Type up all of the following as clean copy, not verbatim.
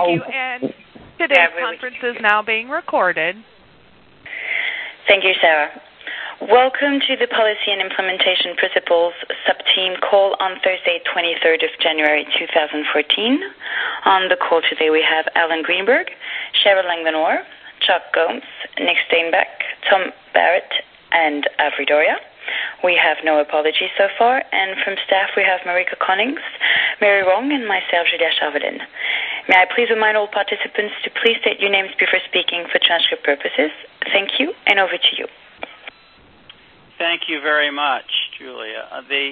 you, and today's conference is now being recorded. Thank you, Sarah. Welcome to the Policy and Implementation Principles Subteam call on Thursday, 23rd of January 2014. On the call today we have Alan Greenberg, Cheryl Langlanor, Chuck Gomes, Nick Steinbeck, Tom Barrett, and Avery Doria. We have no apologies so far, and from staff we have Marika Connings, Mary Wong, and myself, Julia Chavalin. May I please remind all participants to please state your names before speaking for transcript purposes. Thank you, and over to you. Thank you very much, Julia.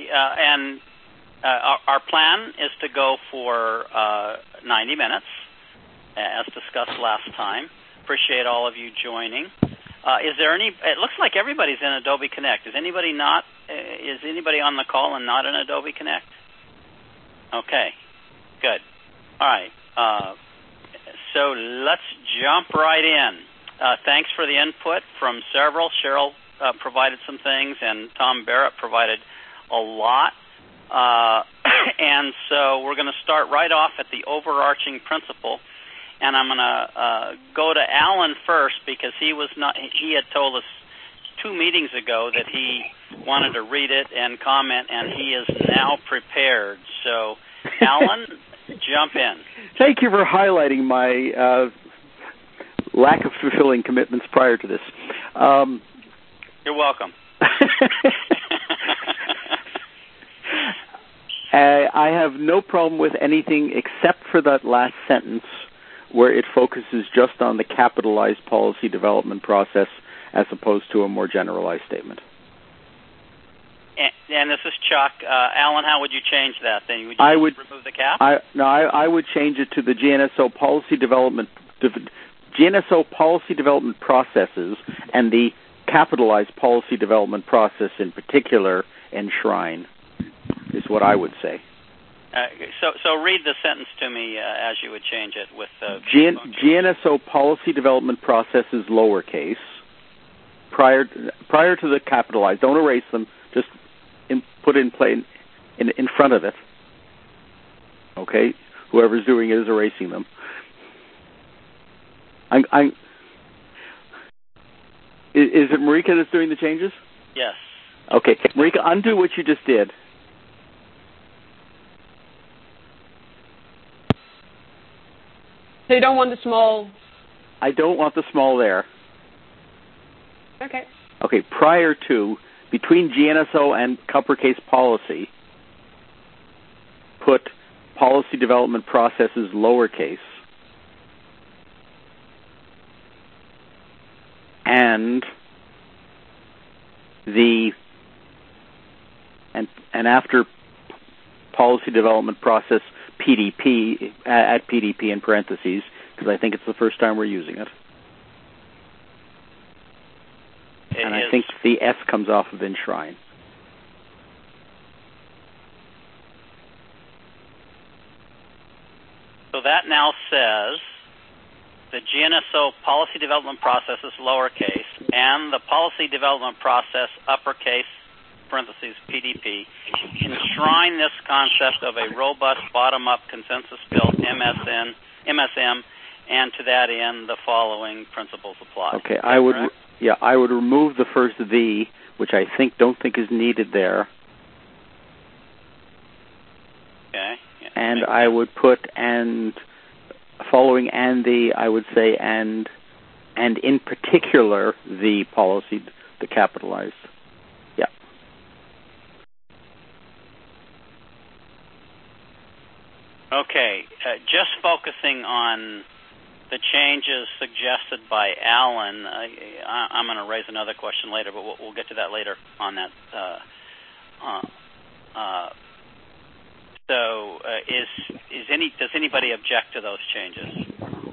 Our plan is to go for 90 minutes, as discussed last time. Appreciate all of you joining. Is there any? It looks like everybody's in Adobe Connect. Is anybody not? Is anybody on the call and not in Adobe Connect? Okay, good. All right. So let's jump right in. Thanks for the input from several. Cheryl provided some things, and Tom Barrett provided a lot. And so we're going to start right off at the overarching principle. And I'm going to go to Alan first because he had told us 2 meetings ago that he wanted to read it and comment, and he is now prepared. So, Alan, jump in. Thank you for highlighting my lack of fulfilling commitments prior to this. You're welcome. I have no problem with anything except for that last sentence, where it focuses just on the capitalized policy development process as opposed to a more generalized statement. And this is Chuck. Alan, how would you change that then? Would you remove the cap? I would change it to the GNSO policy development processes, and the capitalized policy development process in particular enshrine, is what I would say. So read the sentence to me as you would change it with GNSO policy development processes lowercase prior to the capitalized. Don't erase them. Just put in front of it. Okay, whoever's doing it is erasing them. Is it Marika that's doing the changes? Yes. Okay, Marika, undo what you just did. So you don't want the small? I don't want the small there. Okay. Okay, prior to, between GNSO and uppercase policy, put policy development processes lowercase, and after policy development process PDP, at PDP in parentheses, because I think it's the first time we're using it. And I think the S comes off of enshrine. So that now says the GNSO policy development process is lowercase, and the policy development process uppercase, parentheses, PDP, enshrine this concept of a robust bottom-up consensus-built MSM, and to that end, the following principles apply. Okay, I would remove the first "the," which I don't think is needed there. Okay. Yeah, and I would put following "and the," I would say and in particular the policy, the capitalized. Yeah. Okay, just focusing on the changes suggested by Alan, I'm going to raise another question later, but we'll get to that later on that. Does anybody object to those changes?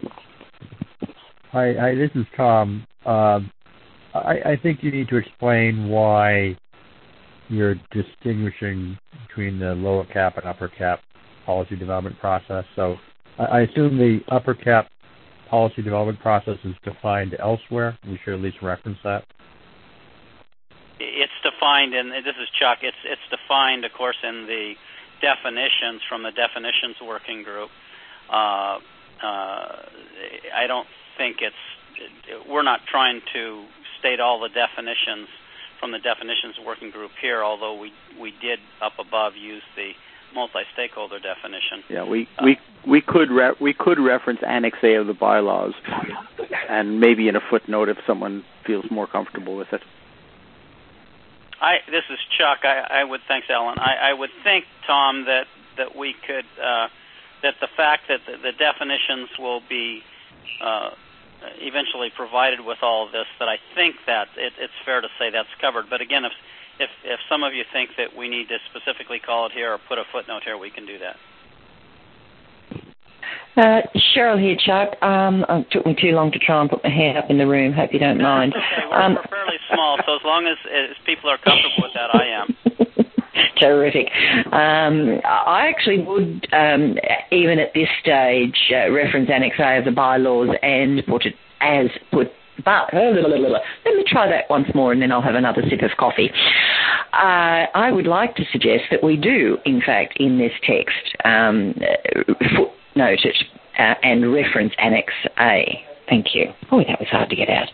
Hi, this is Tom. I think you need to explain why you're distinguishing between the lower cap and upper cap policy development process. So I assume the upper cap policy development process is defined elsewhere. We should at least reference that. It's defined, and this is Chuck, it's defined, of course, in the definitions from the definitions working group. I don't think we're not trying to state all the definitions from the definitions working group here, although we did up above use the multi-stakeholder definition. Yeah, we could reference Annex A of the bylaws, and maybe in a footnote if someone feels more comfortable with it. This is Chuck. Thanks, Alan. I would think, Tom, that we could that the fact that the definitions will be eventually provided with all of this, that I think that it's fair to say that's covered. But again, if some of you think that we need to specifically call it here or put a footnote here, we can do that. Cheryl here, Chuck. It took me too long to try and put my hand up in the room. Hope you don't mind. Okay, we're fairly small, so as long as people are comfortable with that, I am. Terrific. I actually would, even at this stage, reference Annex A of the bylaws and put it as put. But let me try that once more, and then I'll have another sip of coffee. I would like to suggest that we do, in fact, in this text, footnote it and reference Annex A. Thank you. Oh, that was hard to get out.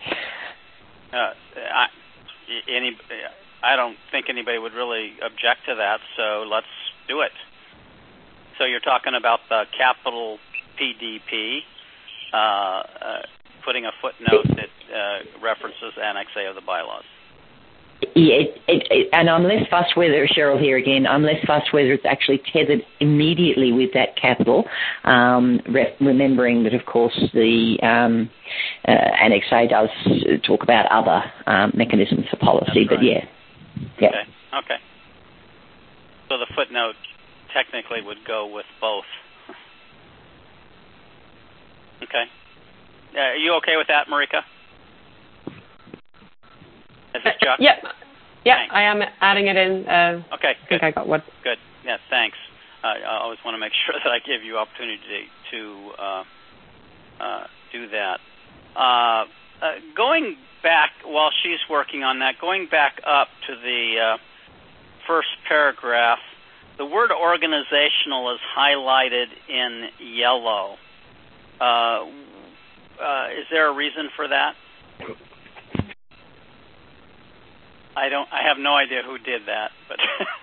I don't think anybody would really object to that, so let's do it. So you're talking about the capital PDP, putting a footnote that references Annex A of the bylaws. Yeah, and I'm less fussed whether, Cheryl here again, I'm less fussed whether it's actually tethered immediately with that capital, remembering that, of course, the Annex A does talk about other mechanisms for policy, That's right. But yeah. Okay. So the footnote technically would go with both. Okay. Are you okay with that, Marika? Is this Chuck? Yep. Yeah, Thanks. I am adding it in. Okay, good. I think I got what. Good. Yeah, thanks. I always want to make sure that I give you opportunity to do that. Going back, while she's working on that, going back up to the first paragraph, the word organizational is highlighted in yellow. Is there a reason for that? I have no idea who did that, but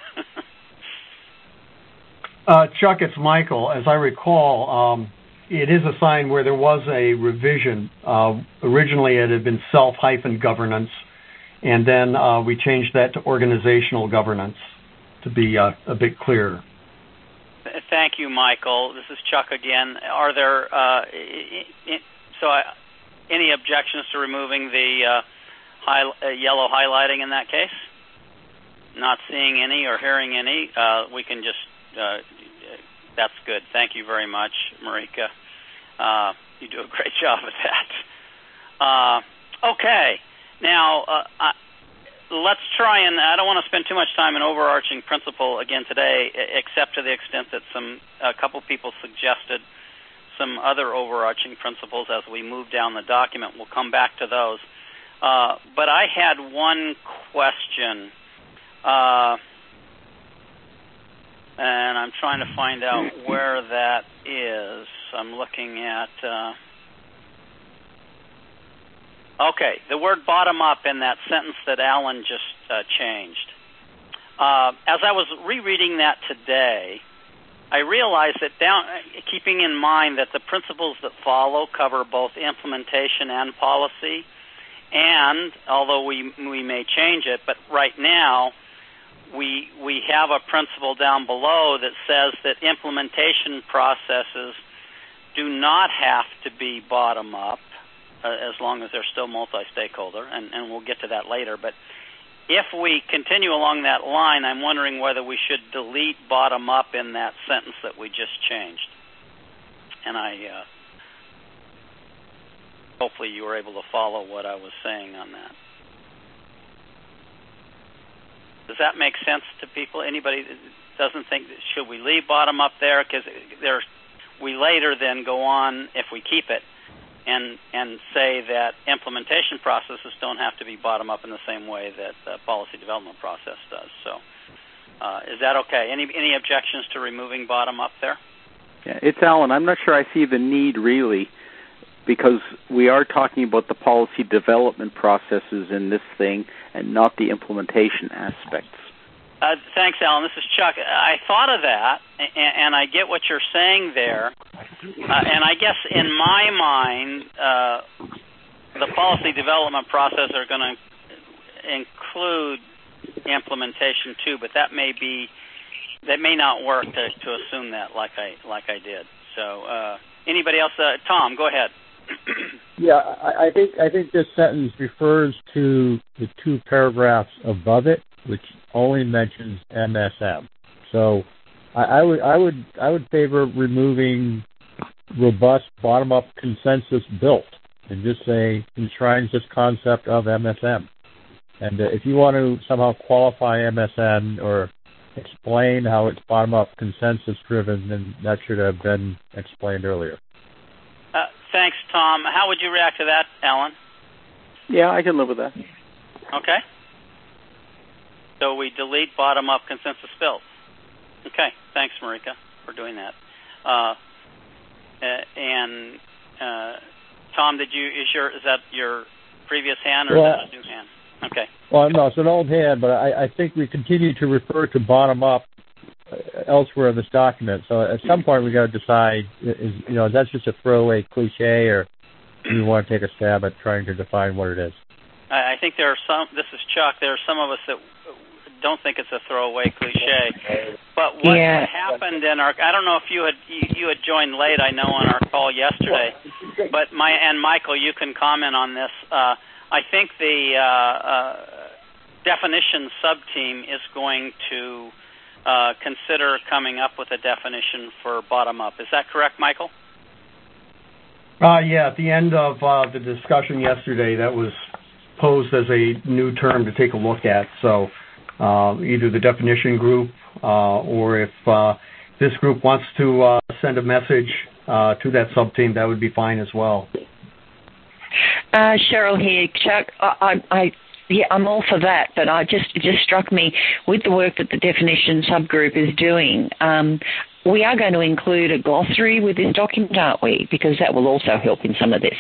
Chuck, it's Michael. As I recall, it is a sign where there was a revision. Originally, it had been self-governance, and then we changed that to organizational governance to be a bit clearer. Thank you, Michael. This is Chuck again. Are there any objections to removing the yellow highlighting in that case? Not seeing any or hearing any. We can just, that's good. Thank you very much, Marika. You do a great job at that. Okay. Now, let's try and, I don't want to spend too much time in overarching principle again today, except to the extent that a couple people suggested some other overarching principles as we move down the document. We'll come back to those. But I had one question, and I'm trying to find out where that is. I'm looking at, okay, the word bottom up in that sentence that Alan just changed. As I was rereading that today, I realized that keeping in mind that the principles that follow cover both implementation and policy, and although we may change it, but right now we have a principle down below that says that implementation processes do not have to be bottom up, as long as they're still multi-stakeholder, and we'll get to that later. But if we continue along that line, I'm wondering whether we should delete bottom up in that sentence that we just changed. And hopefully you were able to follow what I was saying on that. Does that make sense to people? Anybody that doesn't think, should we leave bottom up there? Because we later then go on, if we keep it, and say that implementation processes don't have to be bottom up in the same way that the policy development process does. So is that okay? Any objections to removing bottom up there? Yeah, it's Alan. I'm not sure I see the need really, because we are talking about the policy development processes in this thing and not the implementation aspects. Thanks, Alan. This is Chuck. I thought of that, and I get what you're saying there. And I guess in my mind, the policy development process are going to include implementation too, but that may not work to assume that like I did. So anybody else? Tom, go ahead. Yeah, I think this sentence refers to the two paragraphs above it, which only mentions MSM. So I would favor removing robust bottom-up consensus built and just say enshrines this concept of MSM. And if you want to somehow qualify MSM or explain how it's bottom-up consensus driven, then that should have been explained earlier. Thanks, Tom. How would you react to that, Alan? Yeah, I can live with that. Okay. So we delete bottom-up consensus built. Okay. Thanks, Marika, for doing that. And Tom, is that your previous hand or is that a new hand? Okay. Well, no, it's an old hand, but I think we continue to refer to bottom-up elsewhere in this document. So at some point we got to decide, is that's just a throwaway cliche, or do we want to take a stab at trying to define what it is? I think there are some. This is Chuck. There are some of us that don't think it's a throwaway cliche. But what happened in our, I don't know if you had joined late, I know, on our call yesterday, but Michael, you can comment on this. I think the definition sub-team is going to consider coming up with a definition for bottom-up. Is that correct, Michael? Yeah, at the end of the discussion yesterday, that was posed as a new term to take a look at. So either the definition group or if this group wants to send a message to that sub-team, that would be fine as well. Cheryl here, Chuck. I'm all for that, but it just struck me with the work that the definition subgroup is doing. We are going to include a glossary with this document, aren't we? Because that will also help in some of this.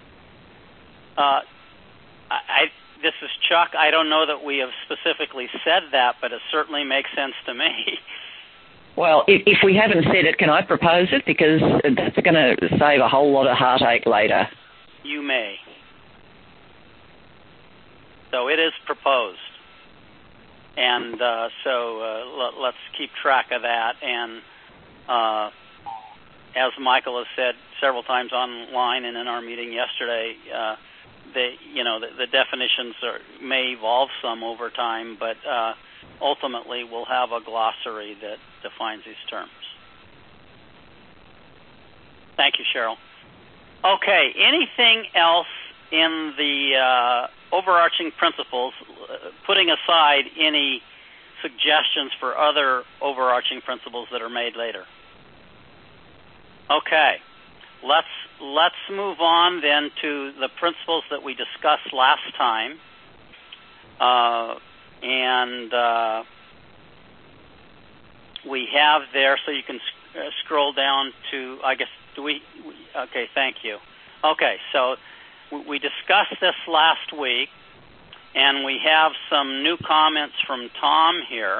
This is Chuck. I don't know that we have specifically said that, but it certainly makes sense to me. Well, if we haven't said it, can I propose it? Because that's going to save a whole lot of heartache later. You may. So it is proposed. And let's keep track of that. And as Michael has said several times online and in our meeting yesterday, the definitions may evolve some over time, but ultimately we'll have a glossary that defines these terms. Thank you, Cheryl. Okay, anything else in the overarching principles, putting aside any suggestions for other overarching principles that are made later? Okay, let's move on then to the principles that we discussed last time, and we have there, so you can scroll down to, I guess, okay, thank you. Okay, so we discussed this last week, and we have some new comments from Tom here.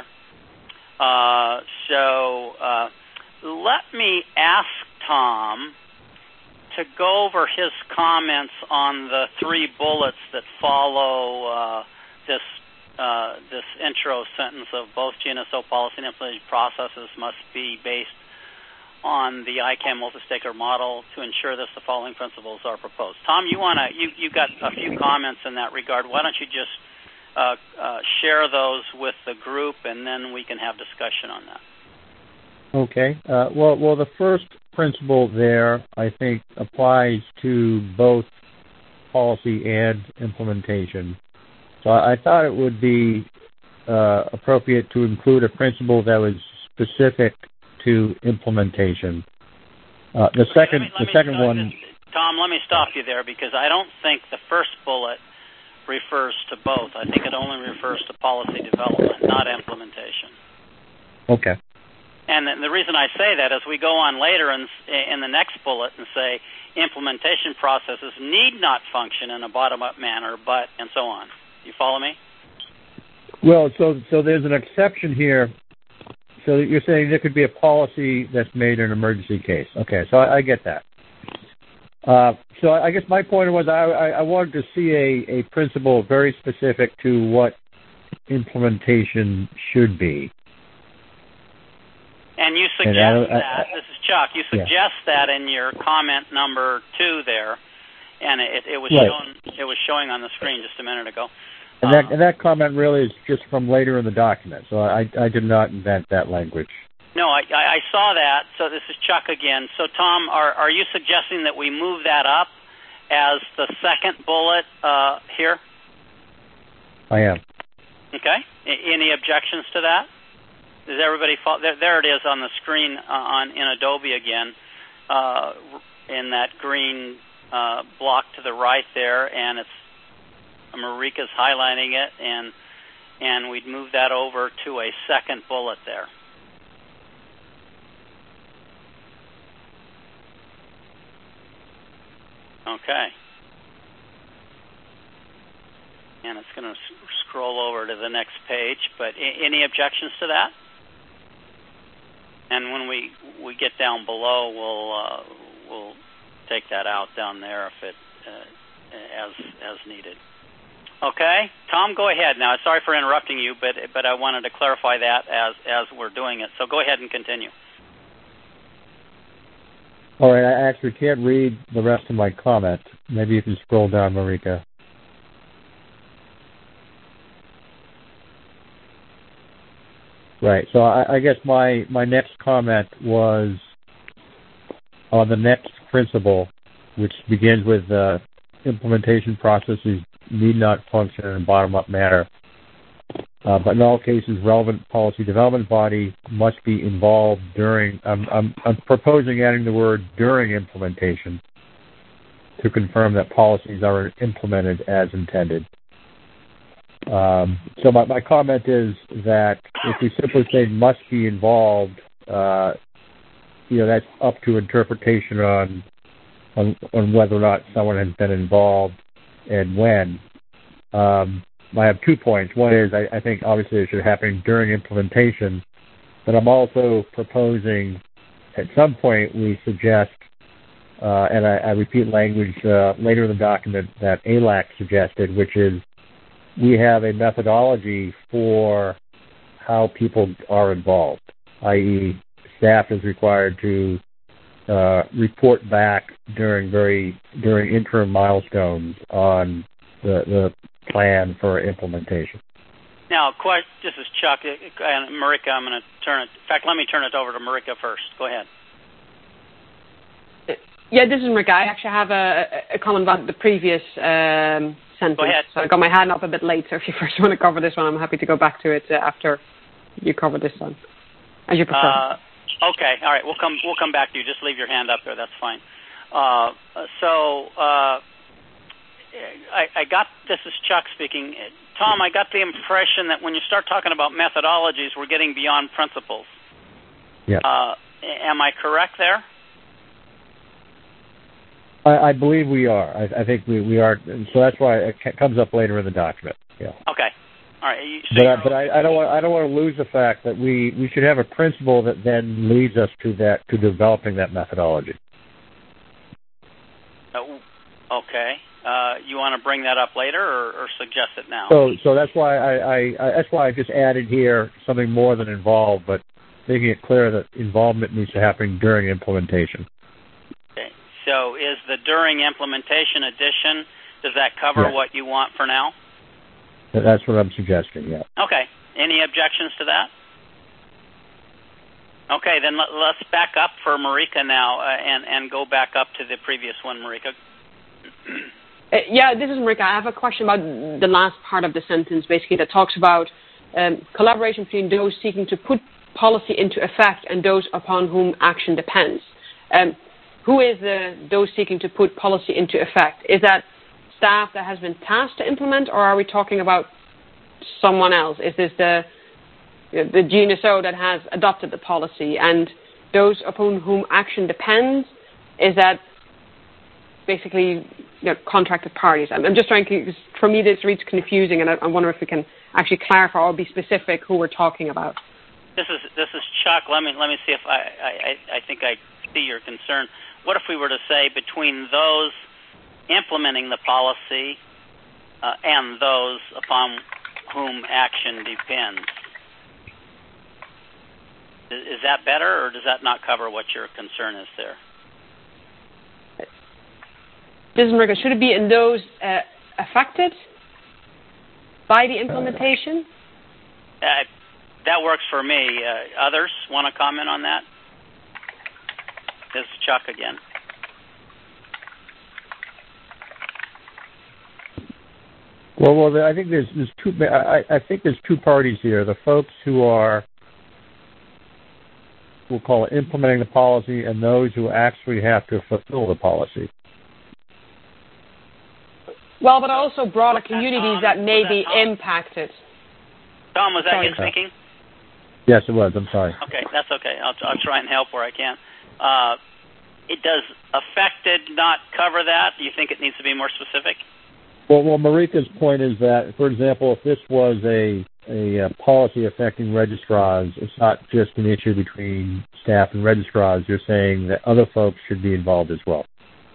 So let me ask Tom to go over his comments on the three bullets that follow this intro sentence of both GNSO policy and implementation processes must be based on the ICANN multi-stakeholder model to ensure that the following principles are proposed. Tom, you got a few comments in that regard. Why don't you just share those with the group, and then we can have discussion on that. Okay. Well, the first principle there, I think, applies to both policy and implementation. So I thought it would be appropriate to include a principle that was specific to implementation. The second one. Tom, let me stop you there, because I don't think the first bullet refers to both. I think it only refers to policy development, not implementation. Okay. And the reason I say that is we go on later in the next bullet and say implementation processes need not function in a bottom-up manner, but, and so on. You follow me? Well, so there's an exception here. So you're saying there could be a policy that's made in an emergency case. Okay, so I get that. So I guess my point was I wanted to see a principle very specific to what implementation should be. And you suggest that, this is Chuck, you suggest that in your comment number 2 there, and it was showing on the screen just a minute ago. And that comment really is just from later in the document, so I did not invent that language. No, I saw that, so this is Chuck again. So, Tom, are you suggesting that we move that up as the second bullet here? I am. Okay. Any objections to that? Does everybody follow? There it is on the screen in Adobe again, in that green block to the right there, and it's Marika's highlighting it, and we'd move that over to a second bullet there. Okay. And it's going to scroll over to the next page, but any objections to that? And when we get down below, we'll take that out down there if it as needed. Okay, Tom, go ahead now. Sorry for interrupting you, but I wanted to clarify that as we're doing it. So go ahead and continue. All right, I actually can't read the rest of my comment. Maybe you can scroll down, Marika. Right, so I guess my next comment was on the next principle, which begins with implementation processes need not function in a bottom-up manner, but in all cases, relevant policy development body must be involved during. I'm proposing adding the word during implementation to confirm that policies are implemented as intended. So my comment is that if we simply say must be involved, that's up to interpretation on whether or not someone has been involved and when. I have 2 points. One is I think obviously it should happen during implementation, but I'm also proposing at some point we suggest, and I repeat language later in the document that ALAC suggested, which is we have a methodology for how people are involved, i.e. staff is required to report back during interim milestones on the plan for implementation. Now, this is Chuck and Marika. I'm going to turn it. In fact, let me turn it over to Marika first. Go ahead. Yeah, this is Marika. I actually have a comment about the previous sentence. Go ahead. So I got my hand up a bit late. So if you first want to cover this one, I'm happy to go back to it after you cover this one, as you prefer. Okay. All right. We'll come back to you. Just leave your hand up there. That's fine. I got, this is Chuck speaking. Tom, I got the impression that when you start talking about methodologies, we're getting beyond principles. Yeah. Am I correct there? I believe we are. I think we are. So that's why it comes up later in the document. Yeah. Okay. All right. But I don't want to lose the fact that we should have a principle that then leads us to developing that methodology. Okay. You want to bring that up later or suggest it now? So that's why I just added here something more than involved, but making it clear that involvement needs to happen during implementation. Okay. So is the during implementation addition, does that cover what you want for now? That's what I'm suggesting, yeah. Okay. Any objections to that? Okay, then let's back up for Marika now and go back up to the previous one, Marika. Yeah, this is Marika. I have a question about the last part of the sentence, basically, that talks about collaboration between those seeking to put policy into effect and those upon whom action depends. Who is those seeking to put policy into effect? Is that staff that has been tasked to implement, or are we talking about someone else? Is this the the GNSO that has adopted the policy, and those upon whom action depends, is that basically contracted parties? I'm just trying to, for me this reads confusing, and I wonder if we can actually clarify or be specific who we're talking about. This is Chuck. Let me see if I think I see your concern. What if we were to say between those implementing the policy and those upon whom action depends? Is that better, or does that not cover what your concern is there? This is Marika. Should it be in those affected by the implementation? That works for me. Others want to comment on that? This is Chuck again. Well, I think there's two. I think there's two parties here. The folks who are, we'll call it, implementing the policy, and those who actually have to fulfill the policy. Well, but also broader communities that may be impacted. Tom, was that you speaking? Yes, it was. I'm sorry. Okay, that's okay. I'll try and help where I can. It does affected not cover that? Do you think it needs to be more specific? Well, Marika's point is that, for example, if this was a policy affecting registrars, it's not just an issue between staff and registrars. You're saying that other folks should be involved as well.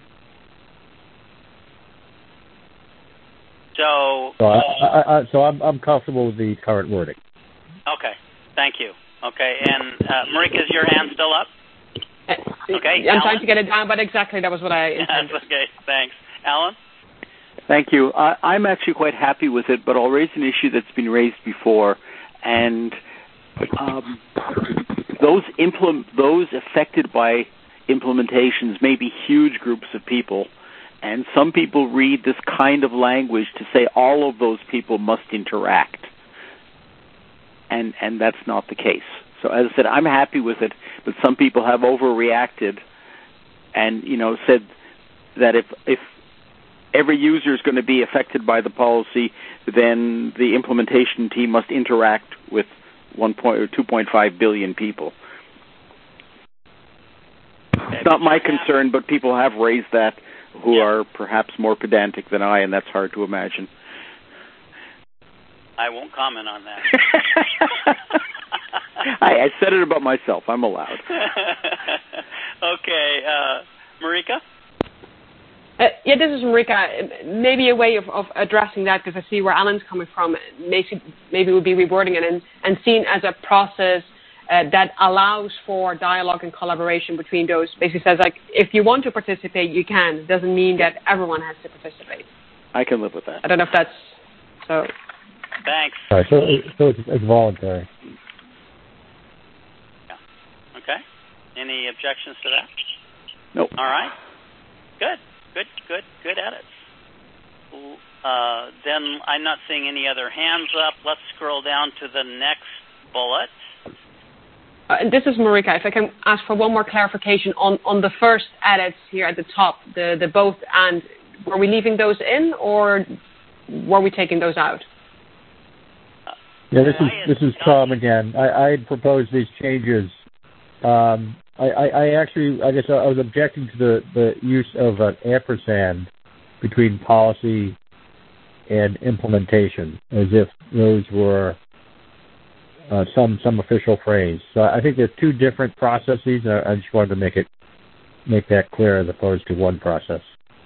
So I'm comfortable with the current wording. Okay, thank you. Okay, and Marika, is your hand still up? Okay, I'm trying to get it down, but exactly that was what I intended. That's okay, thanks. Alan? Thank you. I'm actually quite happy with it, but I'll raise an issue that's been raised before, and those affected by implementations may be huge groups of people, and some people read this kind of language to say all of those people must interact, and that's not the case. So as I said, I'm happy with it, but some people have overreacted and said that if every user is going to be affected by the policy, then the implementation team must interact with 2.5 billion people. It's not my concern, but people have raised that who are perhaps more pedantic than I, and that's hard to imagine. I won't comment on that. I said it about myself. I'm allowed. Okay. Marika? This is Marika. Maybe a way of addressing that, because I see where Alan's coming from, maybe we'll be rewording it and seen as a process that allows for dialogue and collaboration between those. Basically says, like, if you want to participate, you can. It doesn't mean that everyone has to participate. I can live with that. I don't know if that's so. Thanks. Right, so it's voluntary. Yeah. Okay. Any objections to that? Nope. All right. Good at it. Then I'm not seeing any other hands up. Let's scroll down to the next bullet. This is Marika. If I can ask for one more clarification on the first edits here at the top, the both and, were we leaving those in or were we taking those out? Yeah, this is Tom again. I had proposed these changes. I actually, I guess I was objecting to the use of an ampersand between policy and implementation, as if those were some official phrase. So I think there's two different processes. I just wanted to make that clear as opposed to one process.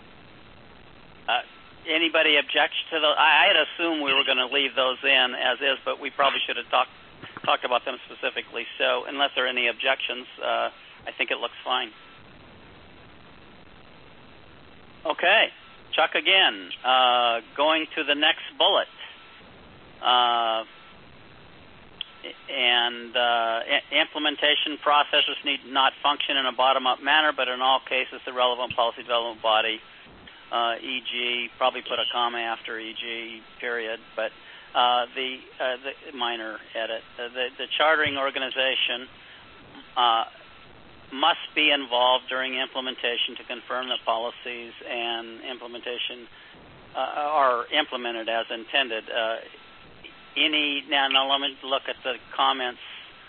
Anybody object to those? I had assumed we were going to leave those in as is, but we probably should have talked about them specifically. So unless there are any objections, I think it looks fine. Okay, Chuck again. Going to the next bullet. Implementation processes need not function in a bottom-up manner, but in all cases the relevant policy development body, e.g., probably put a comma after e.g., period, but the minor edit. The chartering organization must be involved during implementation to confirm that policies and implementation are implemented as intended. Now let me look at the comments.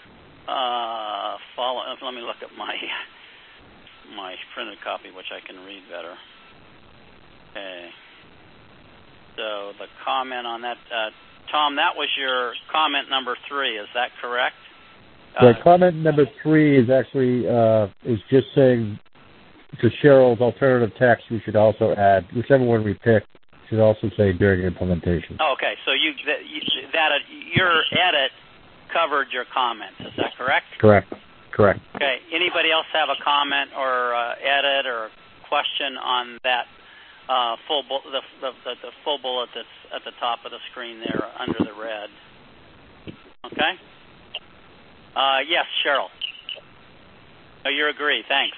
Let me look at my printed copy, which I can read better. Okay. So the comment on that, Tom, that was your comment number 3. Is that correct? Comment number 3 is actually is just saying to Cheryl's alternative text. We should also add whichever one we pick should also say during implementation. Oh, okay, so your edit covered your comments. Is that correct? Correct. Okay. Anybody else have a comment or edit or question on that full the full bullet that's at the top of the screen there under the red? Okay. Yes, Cheryl. Oh, you agree. Thanks.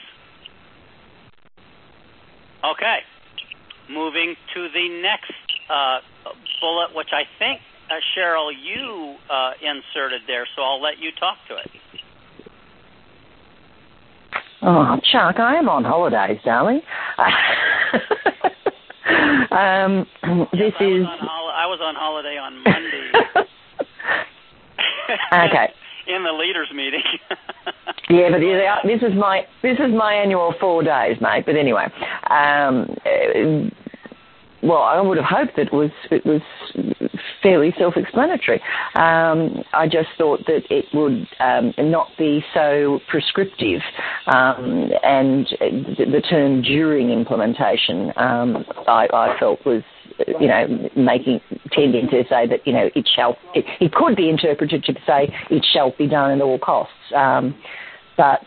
Okay. Moving to the next bullet, which I think, Cheryl, you inserted there, so I'll let you talk to it. Oh, Chuck, I am on holidays, darling. I was on holiday on Monday. Okay. In the leaders' meeting. Yeah, but this is my annual 4 days, mate. But anyway, well, I would have hoped that it was fairly self-explanatory. I just thought that it would not be so prescriptive, and the term during implementation, I felt was, tending to say that, it could be interpreted to say it shall be done at all costs. But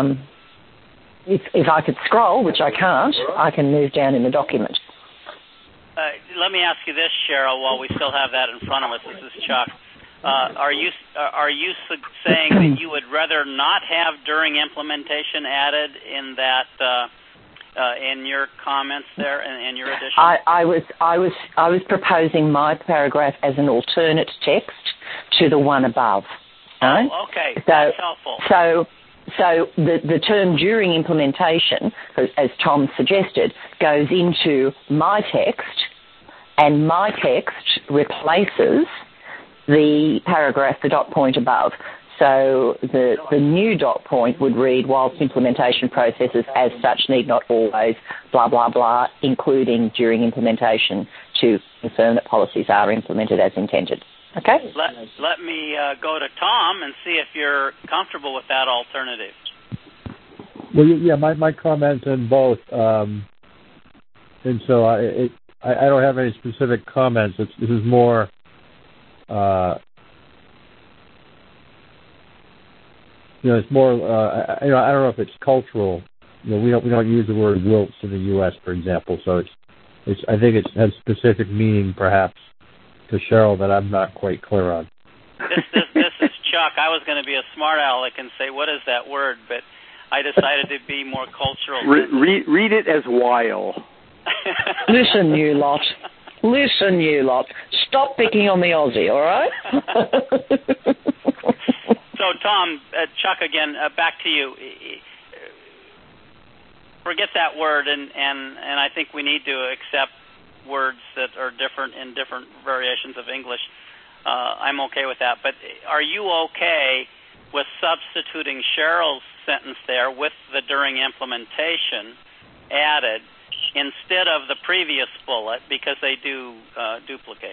if I could scroll, which I can't, I can move down in the document. Let me ask you this, Cheryl, while we still have that in front of us. This is Chuck. Are you saying that you would rather not have during implementation added in that in your comments there and your addition? I was proposing my paragraph as an alternate text to the one above. Right? Oh, okay. That's helpful. So the term during implementation, as Tom suggested, goes into my text, and my text replaces the paragraph, the dot point above. So the new dot point would read, whilst implementation processes as such need not always, blah, blah, blah, including during implementation to confirm that policies are implemented as intended. Okay? Let me go to Tom and see if you're comfortable with that alternative. Well, yeah, my comments on both, and so I don't have any specific comments. This is more, it's more. I don't know if it's cultural. We don't use the word wilts in the U.S., for example. So I think it has specific meaning, perhaps, to Cheryl that I'm not quite clear on. This is Chuck. I was going to be a smart aleck and say, what is that word? But I decided to be more cultural. Read it as while. Listen, you lot. Stop picking on the Aussie, all right? So, Tom, Chuck again, back to you. Forget that word, and I think we need to accept words that are different in different variations of English. I'm okay with that. But are you okay with substituting Cheryl's sentence there with the during implementation added instead of the previous bullet, because they do duplicate?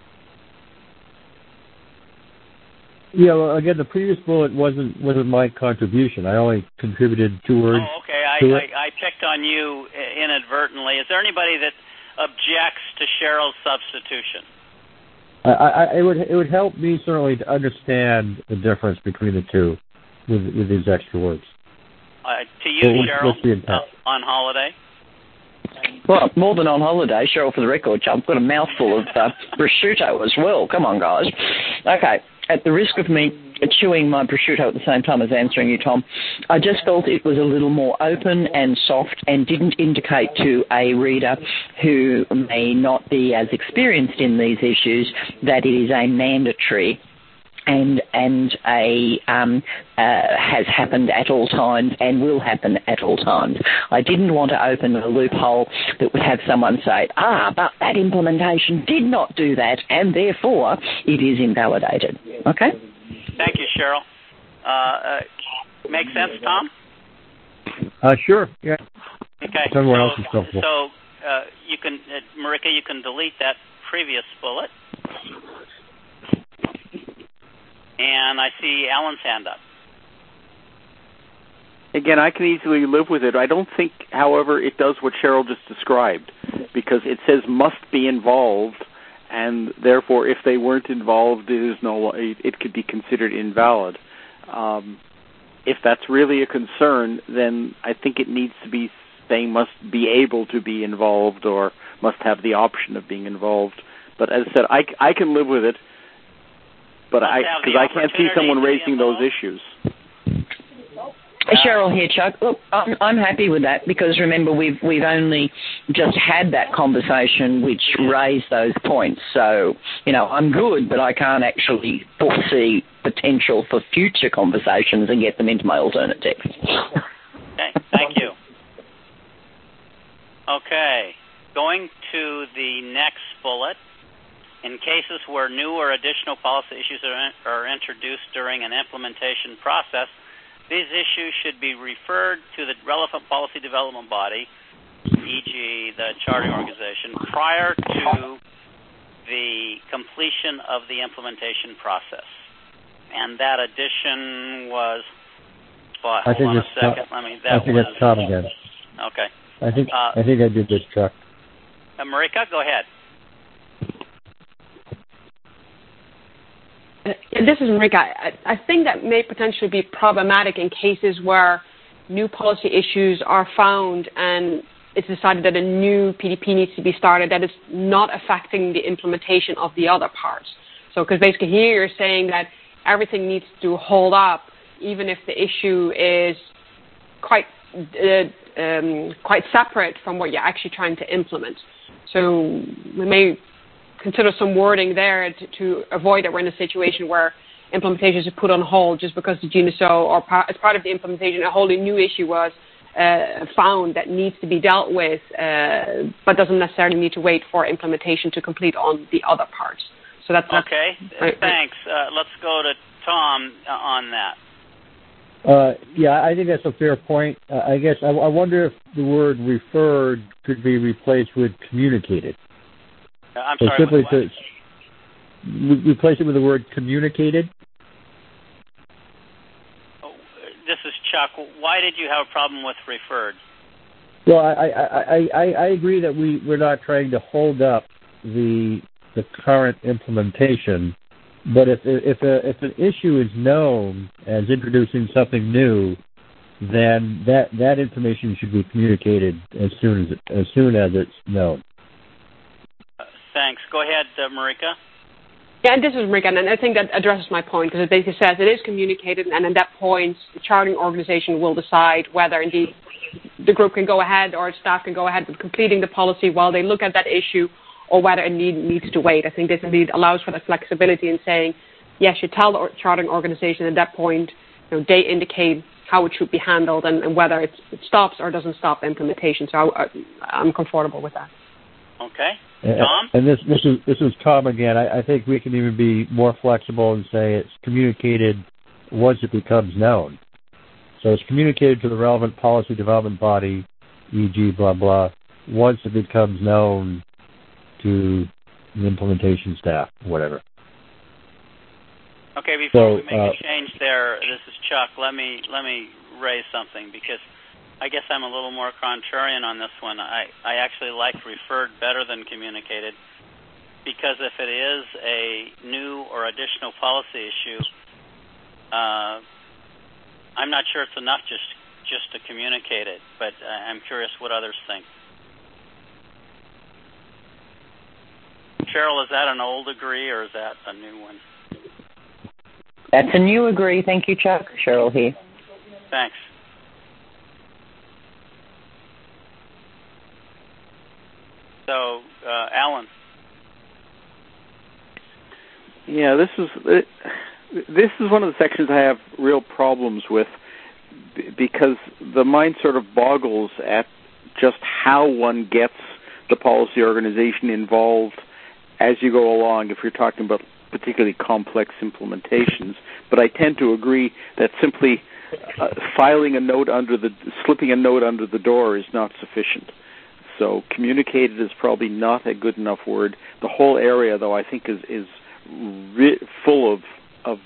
Yeah, well, again, the previous bullet wasn't my contribution. I only contributed 2 words. Oh, okay. I picked on you inadvertently. Is there anybody that objects to Cheryl's substitution? It would help me certainly to understand the difference between the two with these extra words. To you, Cheryl, on holiday? Well, more than on holiday, Cheryl, for the record, I've got a mouthful of prosciutto as well. Come on, guys. Okay, at the risk of me chewing my prosciutto at the same time as answering you, Tom, I just felt it was a little more open and soft and didn't indicate to a reader who may not be as experienced in these issues that it is a mandatory and has happened at all times and will happen at all times. I didn't want to open a loophole that would have someone say, but that implementation did not do that, and therefore it is invalidated. Okay? Thank you, Cheryl. Make sense, Tom? Sure. Yeah. Okay. Everyone else is comfortable. So you can, Marika, you can delete that previous bullet. And I see Alan's hand up. Again, I can easily live with it. I don't think, however, it does what Cheryl just described, because it says must be involved, and therefore, if they weren't involved, it could be considered invalid. If that's really a concern, then I think it needs to be saying must be able to be involved or must have the option of being involved. But as I said, I can live with it, but because I can't see someone raising those issues. Cheryl here, Chuck. Look, I'm happy with that because remember we've only just had that conversation which raised those points. So I'm good, but I can't actually foresee potential for future conversations and get them into my alternate text. Okay, thank you. Okay, going to the next bullet. In cases where new or additional policy issues are introduced during an implementation process, these issues should be referred to the relevant policy development body, e.g. the charting organization, prior to the completion of the implementation process. And that addition was, hold on a second. I think that's Tom again. Okay. I think I did this, Chuck. Marika, go ahead. This is Marika. I think that may potentially be problematic in cases where new policy issues are found and it's decided that a new PDP needs to be started that is not affecting the implementation of the other parts. So, because basically here you're saying that everything needs to hold up, even if the issue is quite separate from what you're actually trying to implement. So we may consider some wording there to avoid that we're in a situation where implementation is put on hold just because the GNSO or as part of the implementation a wholly new issue was found that needs to be dealt with, but doesn't necessarily need to wait for implementation to complete on the other parts. So that's okay. Thanks. Let's go to Tom on that. Yeah, I think that's a fair point. I guess I wonder if the word referred could be replaced with communicated. I'm sorry, simply to replace it with the word communicated. This is Chuck. Why did you have a problem with referred? Well, I agree that we're not trying to hold up the current implementation, but if an issue is known as introducing something new, then that information should be communicated as soon as it's known. Thanks. Go ahead, Marika. Yeah, and this is Marika, and I think that addresses my point because it basically says it is communicated, and at that point, the charting organization will decide whether indeed the group can go ahead or staff can go ahead with completing the policy while they look at that issue, or whether it needs to wait. I think this indeed allows for the flexibility in saying, yes, you tell the charting organization at that point, they indicate how it should be handled and whether it stops or doesn't stop implementation. So I'm comfortable with that. Okay. Tom? And this is Tom again. I think we can even be more flexible and say it's communicated once it becomes known. So it's communicated to the relevant policy development body, e.g. blah, blah, once it becomes known to the implementation staff, whatever. Okay, before we make a change there, this is Chuck. Let me raise something because I guess I'm a little more contrarian on this one. I actually like referred better than communicated because if it is a new or additional policy issue, I'm not sure it's enough just to communicate it, but I'm curious what others think. Cheryl, is that an old agree or is that a new one? That's a new agree. Thank you, Chuck. Cheryl here. Thanks. So, Alan. Yeah, This is one of the sections I have real problems with because the mind sort of boggles at just how one gets the policy organization involved as you go along if you're talking about particularly complex implementations. But I tend to agree that simply slipping a note under the door is not sufficient. So communicated is probably not a good enough word. The whole area, though, I think is full of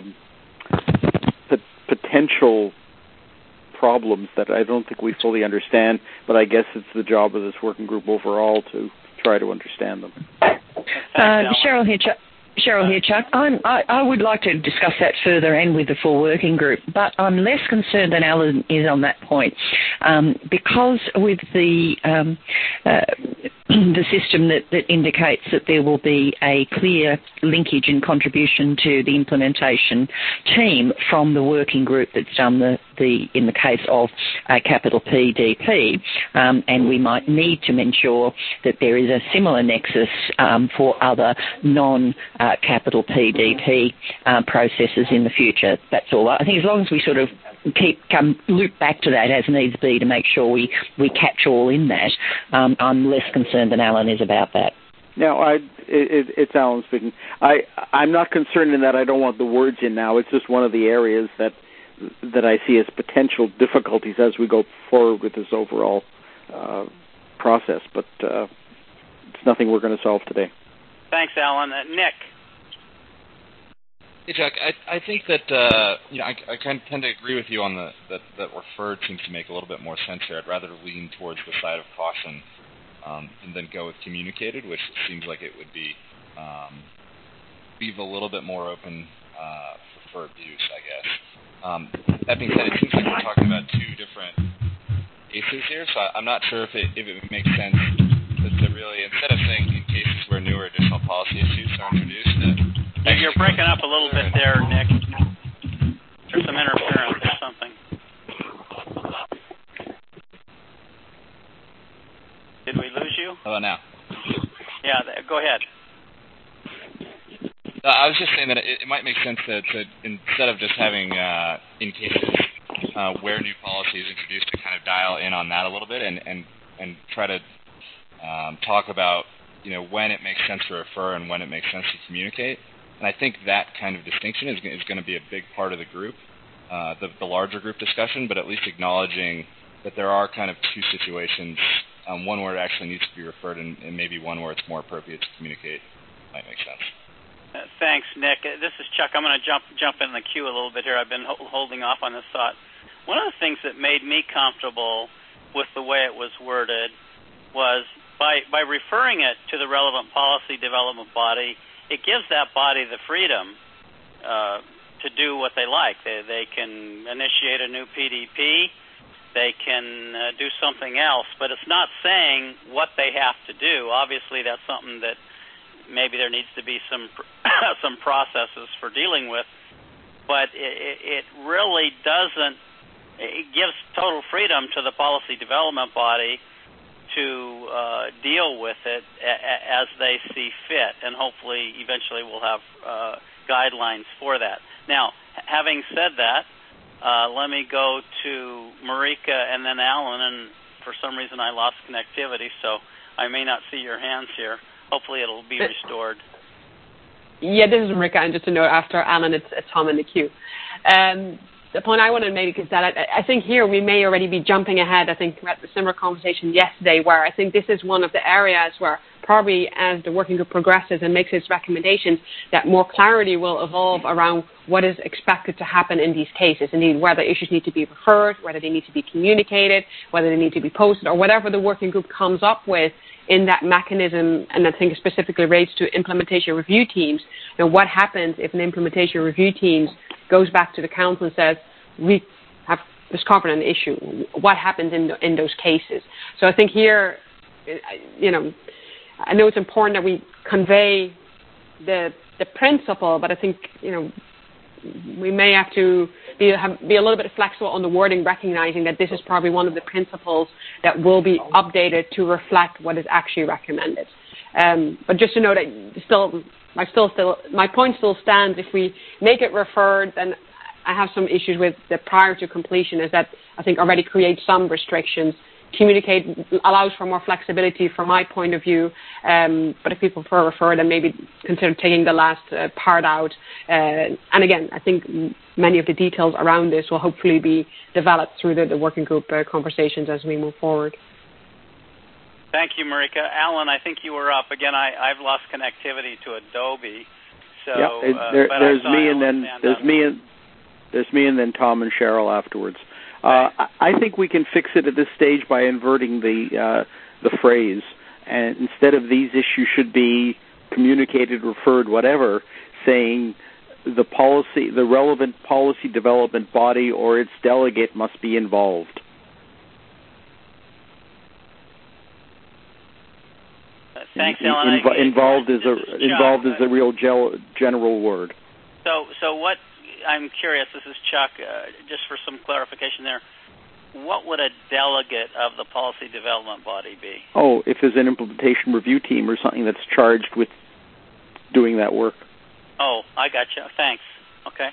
potential problems that I don't think we fully understand, but I guess it's the job of this working group overall to try to understand them. Cheryl here, Chuck. I would like to discuss that further and with the full working group, but I'm less concerned than Alan is on that point because with the system that indicates that there will be a clear linkage and contribution to the implementation team from the working group that's done in the case of a capital PDP, and we might need to ensure that there is a similar nexus for other non-capital PDP processes in the future. That's all. I think as long as we sort of loop back to that as needs be to make sure we catch all in that, I'm less concerned than Alan is about that. No, it's Alan speaking. I'm not concerned in that I don't want the words in now. It's just one of the areas that I see as potential difficulties as we go forward with this overall process. But it's nothing we're going to solve today. Thanks, Alan. Nick. Hey, Chuck. I think that I kind of tend to agree with you on that referred seems to make a little bit more sense there. I'd rather lean towards the side of caution and then go with communicated, which seems like it would be leave a little bit more open for abuse, I guess. That being said, it seems like we're talking about two different cases here, so I'm not sure if it makes sense to really, instead of saying in cases where new or additional policy issues are introduced, you're breaking up a little bit there, Nick. There's some interference or something. Did we lose you? Hello now. Yeah, go ahead. I was just saying that it might make sense to instead of just having in cases where new policy is introduced, to kind of dial in on that a little bit and try to talk about when it makes sense to refer and when it makes sense to communicate. And I think that kind of distinction is going to be a big part of the group, the larger group discussion, but at least acknowledging that there are kind of two situations, one where it actually needs to be referred and maybe one where it's more appropriate to communicate. Might make sense. Thanks, Nick. This is Chuck. I'm going to jump in the queue a little bit here. I've been holding off on this thought. One of the things that made me comfortable with the way it was worded was by referring it to the relevant policy development body, it gives that body the freedom to do what they like. They can initiate a new PDP. They can do something else, but it's not saying what they have to do. Obviously, that's something that maybe there needs to be some processes for dealing with, but it really doesn't. It gives total freedom to the policy development body to deal with it as they see fit, and hopefully eventually we'll have guidelines for that. Now, having said that, let me go to Marika and then Alan, and for some reason I lost connectivity, so I may not see your hands here. Hopefully it'll be restored. Yeah, this is Marika, and just a note, after Alan, it's Tom in the queue. The point I want to make is that I think here we may already be jumping ahead. I think we had a similar conversation yesterday where I think this is one of the areas where probably as the working group progresses and makes its recommendations, that more clarity will evolve around what is expected to happen in these cases. Indeed, whether issues need to be referred, whether they need to be communicated, whether they need to be posted, or whatever the working group comes up with in that mechanism, and I think specifically relates to implementation review teams. What happens if an implementation review team goes back to the council and says, we have discovered an issue? What happens in those cases? So I think here, I know it's important that we convey the principle, but I think, we may have to be a little bit flexible on the wording, recognizing that this is probably one of the principles that will be updated to reflect what is actually recommended. But just to know that my point still stands. If we make it referred, then I have some issues with the prior to completion, is that I think already creates some restrictions. Communicate allows for more flexibility from my point of view, but if people prefer refer, then maybe consider taking the last part out. And again, I think many of the details around this will hopefully be developed through the working group conversations as we move forward. Thank you, Marika. Alan, I think you were up. Again, I've lost connectivity to Adobe. So there's me and then Tom and Cheryl afterwards. I think we can fix it at this stage by inverting the phrase, and instead of these issues should be communicated, referred, whatever, saying the relevant policy development body or its delegate must be involved. Thanks, Alan. Involved is a real general word. So what? I'm curious, this is Chuck, just for some clarification there. What would a delegate of the policy development body be? Oh, if there's an implementation review team or something that's charged with doing that work. Oh, I got you. Thanks. Okay.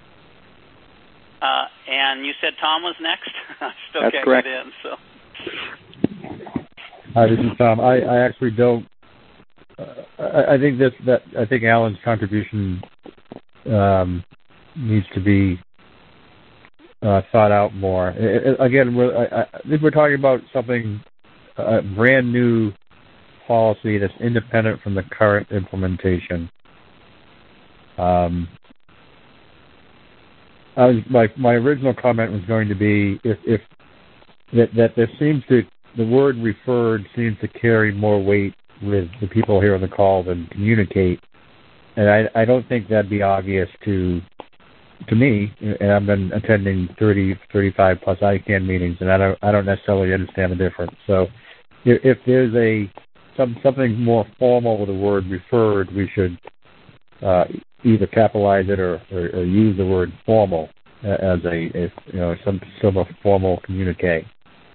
And you said Tom was next? I still That's can't correct. get in. So. Hi, this is Tom. I actually don't. I think Alan's contribution needs to be thought out more. Again, we're talking about something, a brand new policy that's independent from the current implementation. My original comment was going to be if there seems to, the word referred seems to carry more weight with the people here on the call than communicate, and I don't think that'd be obvious to me, and I've been attending 30, 35 plus ICANN meetings, and I don't necessarily understand the difference. So if there's something more formal with the word referred, we should either capitalize it or use the word formal as some sort of formal communique.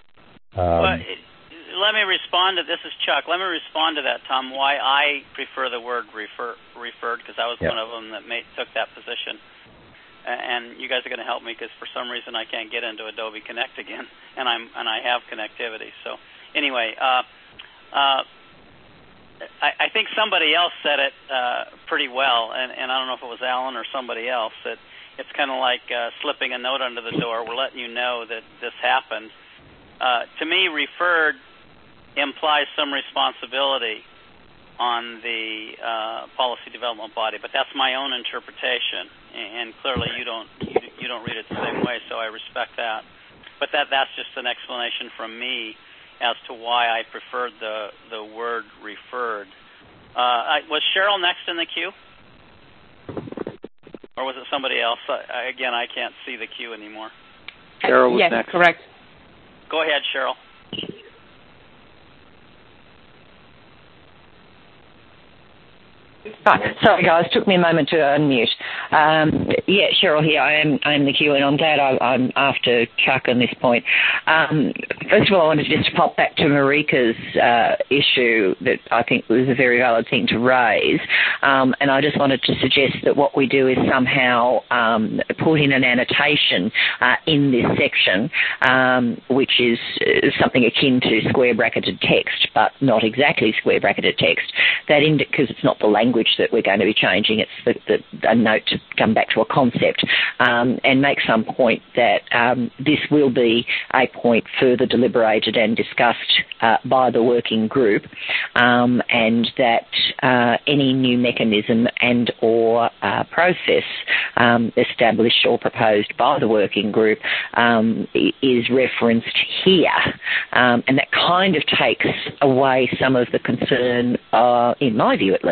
Let me respond to this. Is Chuck. Let me respond to that, Tom. Why I prefer the word referred, because I was one of them that took that position. And you guys are going to help me because for some reason I can't get into Adobe Connect again, and I have connectivity. So anyway, I think somebody else said it pretty well, and I don't know if it was Alan or somebody else, that it's kind of like slipping a note under the door. We're letting you know that this happened. To me, referred implies some responsibility on the policy development body, but that's my own interpretation, and clearly you don't read it the same way, so I respect that. But that's just an explanation from me as to why I preferred the word referred. Was Cheryl next in the queue, or was it somebody else? Again, I can't see the queue anymore. Cheryl was next. Yes, correct. Go ahead, Cheryl. Sorry, guys. Took me a moment to unmute. Cheryl here. I am the queue, and I'm glad I'm after Chuck on this point. First of all, I wanted just to pop back to Marika's issue that I think was a very valid thing to raise, and I just wanted to suggest that what we do is somehow put in an annotation in this section, which is something akin to square bracketed text, but not exactly square bracketed text. That because it's not the language that we're going to be changing, it's a note to come back to a concept, and make some point that this will be a point further deliberated and discussed by the working group, and that any new mechanism and or process established or proposed by the working group is referenced here, and that kind of takes away some of the concern, in my view at least,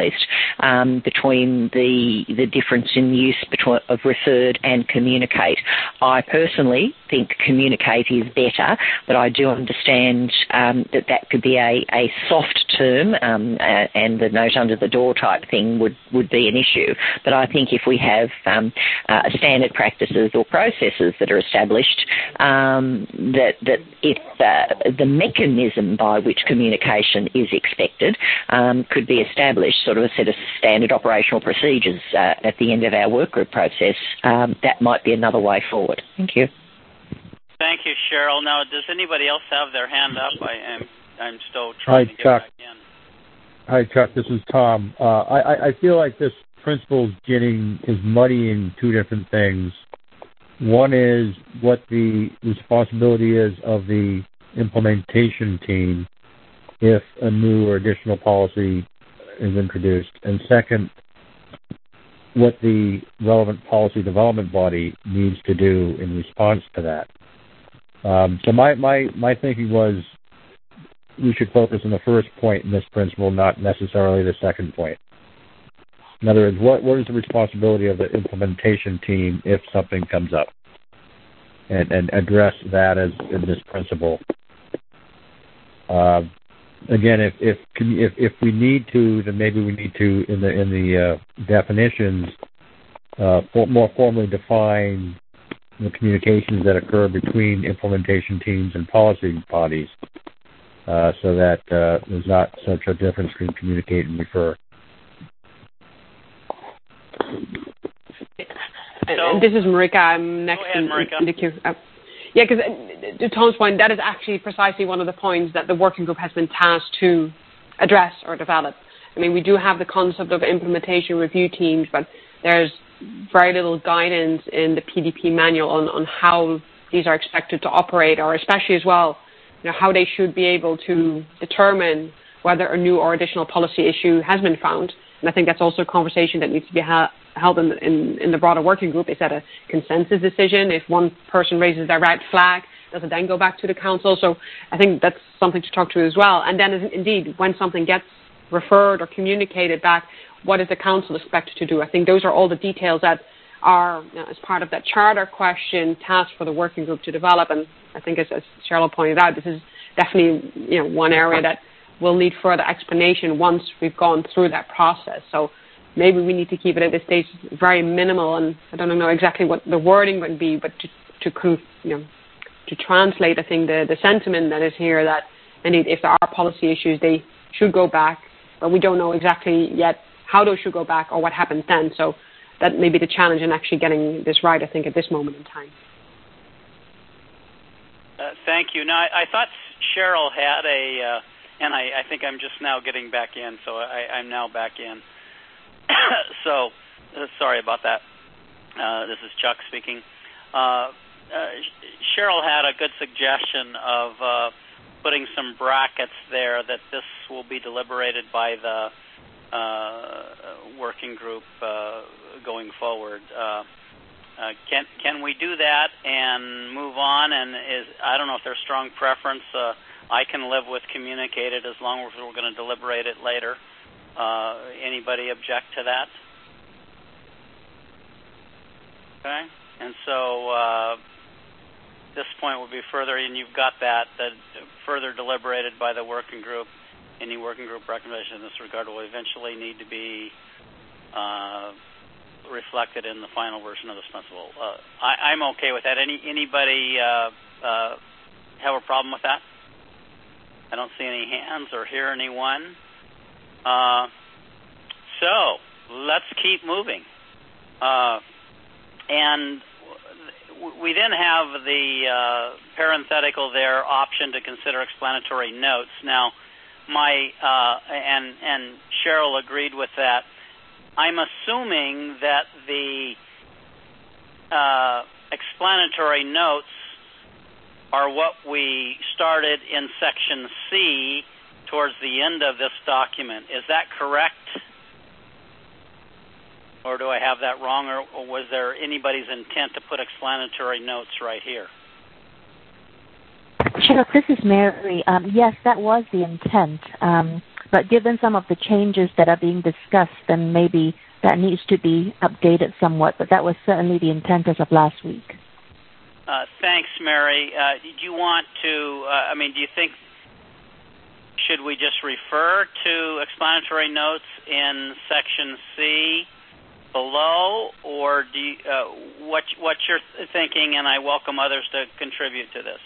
between the difference in use of referred and communicate. I personally think communicate is better, but I do understand that could be a soft term, and the note under the door type thing would be an issue. But I think if we have standard practices or processes that are established, that if the mechanism by which communication is expected could be established, sort of a set of standard operational procedures at the end of our workgroup process, that might be another way forward. Thank you. Thank you, Cheryl. Now, does anybody else have their hand up? I'm still trying to get back in. Hi, Chuck. This is Tom. I feel like this principle is muddying two different things. One is what the responsibility is of the implementation team if a new or additional policy is introduced, and second, what the relevant policy development body needs to do in response to that. So my thinking was we should focus on the first point in this principle, not necessarily the second point. In other words, what is the responsibility of the implementation team if something comes up, and address that as in this principle. Again, if we need to, then maybe we need to in the definitions more formally define the communications that occur between implementation teams and policy bodies, so that there's not such a difference between communicate and refer. This is Marika. I'm next in the queue. Yeah, because to Tom's point, that is actually precisely one of the points that the working group has been tasked to address or develop. I mean, we do have the concept of implementation review teams, but there's very little guidance in the PDP manual on how these are expected to operate, or especially as well, how they should be able to determine whether a new or additional policy issue has been found. And I think that's also a conversation that needs to be held in the broader working group. Is that a consensus decision? If one person raises their red flag, does it then go back to the council? So I think that's something to talk to as well. And then indeed, when something gets referred or communicated back, what is the council expected to do? I think those are all the details that are, as part of that charter question, tasked for the working group to develop. And I think as Cheryl pointed out, this is definitely one area that will need further explanation once we've gone through that process. So maybe we need to keep it at this stage very minimal, and I don't know exactly what the wording would be, but to translate, I think the sentiment that is here that indeed if there are policy issues, they should go back, but we don't know exactly yet how those should go back or what happens then. So that may be the challenge in actually getting this right, I think, at this moment in time. Thank you. Now, I thought Cheryl had and I think I'm just now getting back in, so I'm now back in. So, sorry about that. This is Chuck speaking. Cheryl had a good suggestion of putting some brackets there that this will be deliberated by the working group going forward. Can we do that and move on? And I don't know if there's strong preference. I can live with communicated as long as we're going to deliberate it later. Anybody object to that? Okay. And so this point will be further, and you've got that further deliberated by the working group. Any working group recommendation in this regard will eventually need to be reflected in the final version of this principle. I'm okay with that. Anybody have a problem with that? I don't see any hands or hear anyone. So let's keep moving. And we then have the parenthetical there, option to consider explanatory notes. Now, and Cheryl agreed with that. I'm assuming that the explanatory notes are what we started in Section C towards the end of this document. Is that correct? Or do I have that wrong? Or was there anybody's intent to put explanatory notes right here? Chuck, this is Mary. Yes, that was the intent. But given some of the changes that are being discussed, then maybe that needs to be updated somewhat. But that was certainly the intent as of last week. Thanks, Mary. Do you want to, do you think, should we just refer to explanatory notes in Section C below, or do you, what's your thinking, and I welcome others to contribute to this?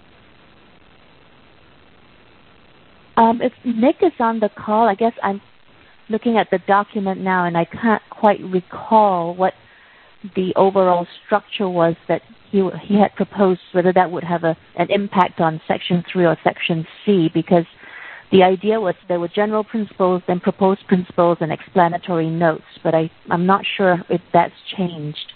If Nick is on the call, I guess I'm looking at the document now, and I can't quite recall what the overall structure was that he had proposed, whether that would have an impact on Section 3 or Section C, because the idea was there were general principles, then proposed principles, and explanatory notes, but I'm not sure if that's changed.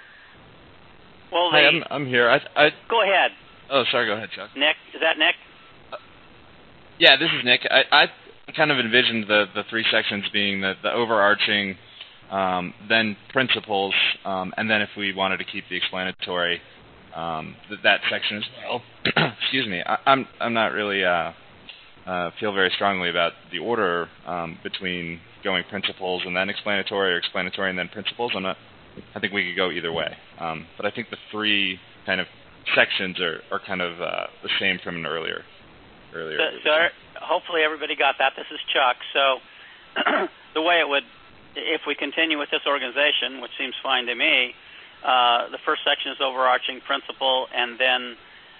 Well, Hi, I'm here. Go ahead. Oh, sorry, go ahead, Chuck. Nick, is that Nick? Yeah, this is Nick. I kind of envisioned the three sections being the overarching, then principles, and then if we wanted to keep the explanatory, that section as well. Excuse me. I'm not really feel very strongly about the order between going principles and then explanatory, or explanatory and then principles. I think we could go either way. But I think the three kind of sections are kind of the same from an earlier. So hopefully everybody got that. This is Chuck. So the way it would, if we continue with this organization, which seems fine to me, the first section is overarching principle, and then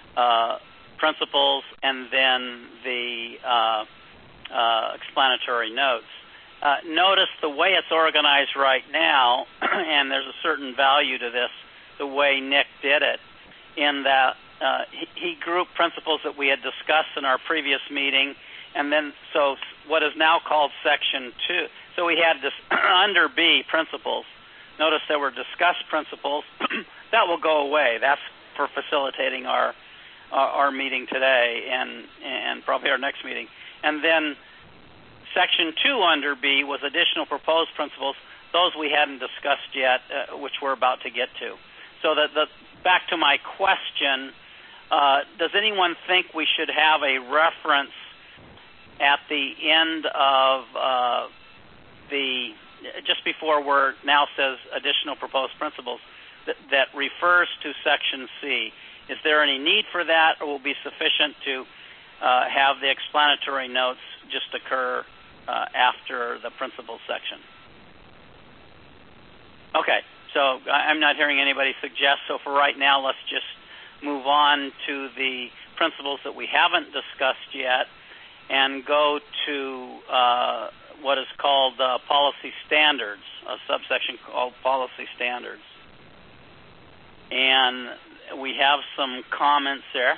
principles, and then the explanatory notes. Notice the way it's organized right now, and there's a certain value to this, the way Nick did it, in that he grouped principles that we had discussed in our previous meeting, and then so what is now called Section 2. So we had this under B, principles. Notice there were discussed principles. That will go away. That's for facilitating our meeting today and probably our next meeting. And then Section 2 under B was additional proposed principles. Those we hadn't discussed yet, which we're about to get to. So back to my question, does anyone think we should have a reference at the end of just before where now says additional proposed principles that refers to Section C? Is there any need for that, or will be sufficient to have the explanatory notes just occur after the principles section? Okay, so I'm not hearing anybody suggest, so for right now, let's just move on to the principles that we haven't discussed yet and go to what is called policy standards, a subsection called policy standards. And we have some comments there.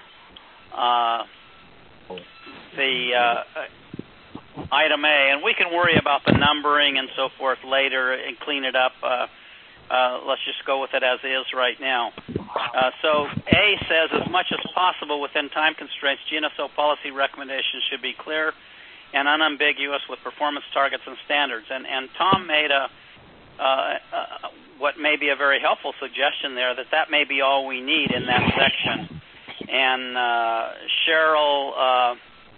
Item A, and we can worry about the numbering and so forth later and clean it up. Let's just go with it as is right now. So A says, as much as possible within time constraints, GNSO policy recommendations should be clear and unambiguous with performance targets and standards. And Tom made what may be a very helpful suggestion there, that may be all we need in that section. And Cheryl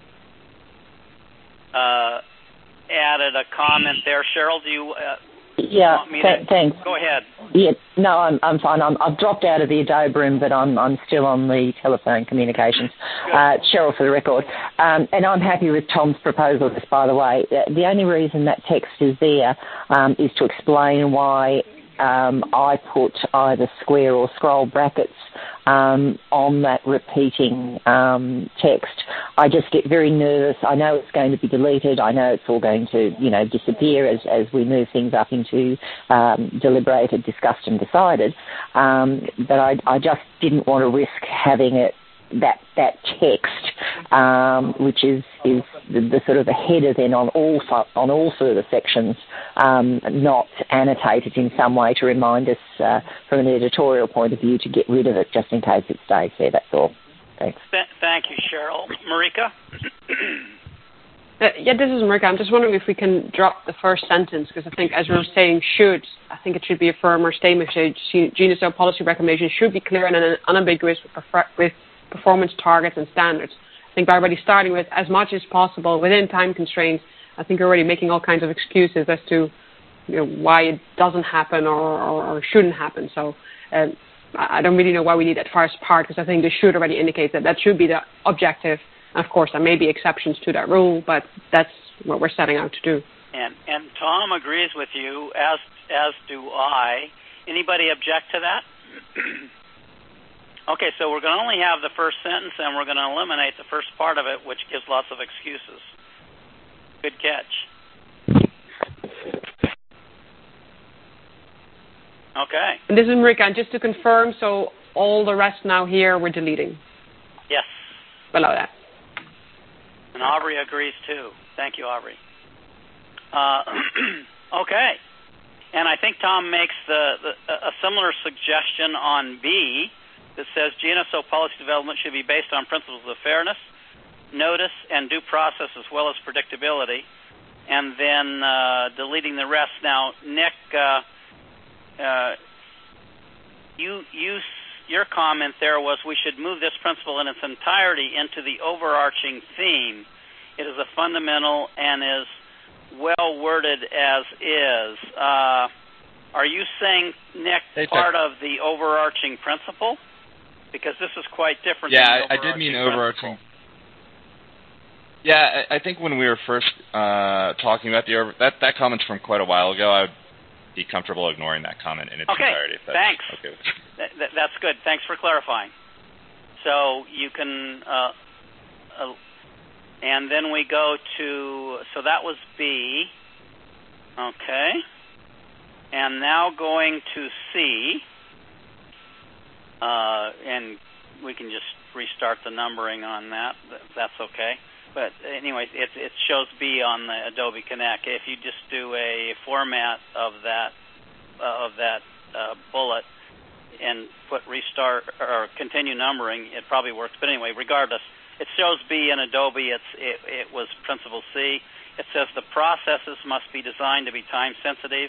added a comment there. Cheryl, do you want me to? Thanks. Go ahead. Yeah, no, I'm fine. I've dropped out of the Adobe room, but I'm still on the telephone communications. Cheryl, for the record. And I'm happy with Tom's proposal, just by the way. The only reason that text is there is to explain why I put either square or scroll brackets on that repeating text. I just get very nervous. I know it's going to be deleted. I know it's all going to, disappear as we move things up into deliberated, discussed and decided. But I just didn't want to risk having it that text, which is the sort of the header then on all further sections, not annotated in some way to remind us from an editorial point of view to get rid of it just in case it stays there. That's all. Thanks. Thank you, Cheryl. Marika? Yeah, this is Marika. I'm just wondering if we can drop the first sentence, because I think, as we were saying, I think it should be a firmer statement. GNSO policy recommendations should be clear and unambiguous with performance targets and standards. think by already starting with as much as possible within time constraints, I think you're already making all kinds of excuses as to why it doesn't happen or shouldn't happen. So I don't really know why we need that first part, because I think this should already indicate that should be the objective. Of course, there may be exceptions to that rule, but that's what we're setting out to do. And Tom agrees with you, as do I. Anybody object to that? Okay, so we're going to only have the first sentence, and we're going to eliminate the first part of it, which gives lots of excuses. Good catch. Okay. And this is Marika, just to confirm, so all the rest now here we're deleting? Yes. Below that. And Aubrey agrees too. Thank you, Aubrey. Okay. And I think Tom makes a similar suggestion on B that says GNSO policy development should be based on principles of fairness, notice, and due process, as well as predictability, and then deleting the rest. Now, Nick, your comment there was we should move this principle in its entirety into the overarching theme. It is a fundamental and is well worded as is. Are you saying, Nick, part of the overarching principle? Because this is quite different. Yeah, I did mean overarching. Yeah, I think when we were first talking about that comment's from quite a while ago. I would be comfortable ignoring that comment in its entirety. Okay, thanks. Okay. That's good. Thanks for clarifying. So you can, and then we go to, so that was B. Okay. And now going to C, and we can just restart the numbering on that. That's okay. But anyway, it shows B on the Adobe Connect. If you just do a format of that bullet and put restart or continue numbering, it probably works. But anyway, regardless, it shows B in Adobe. It was Principle C. It says the processes must be designed to be time sensitive,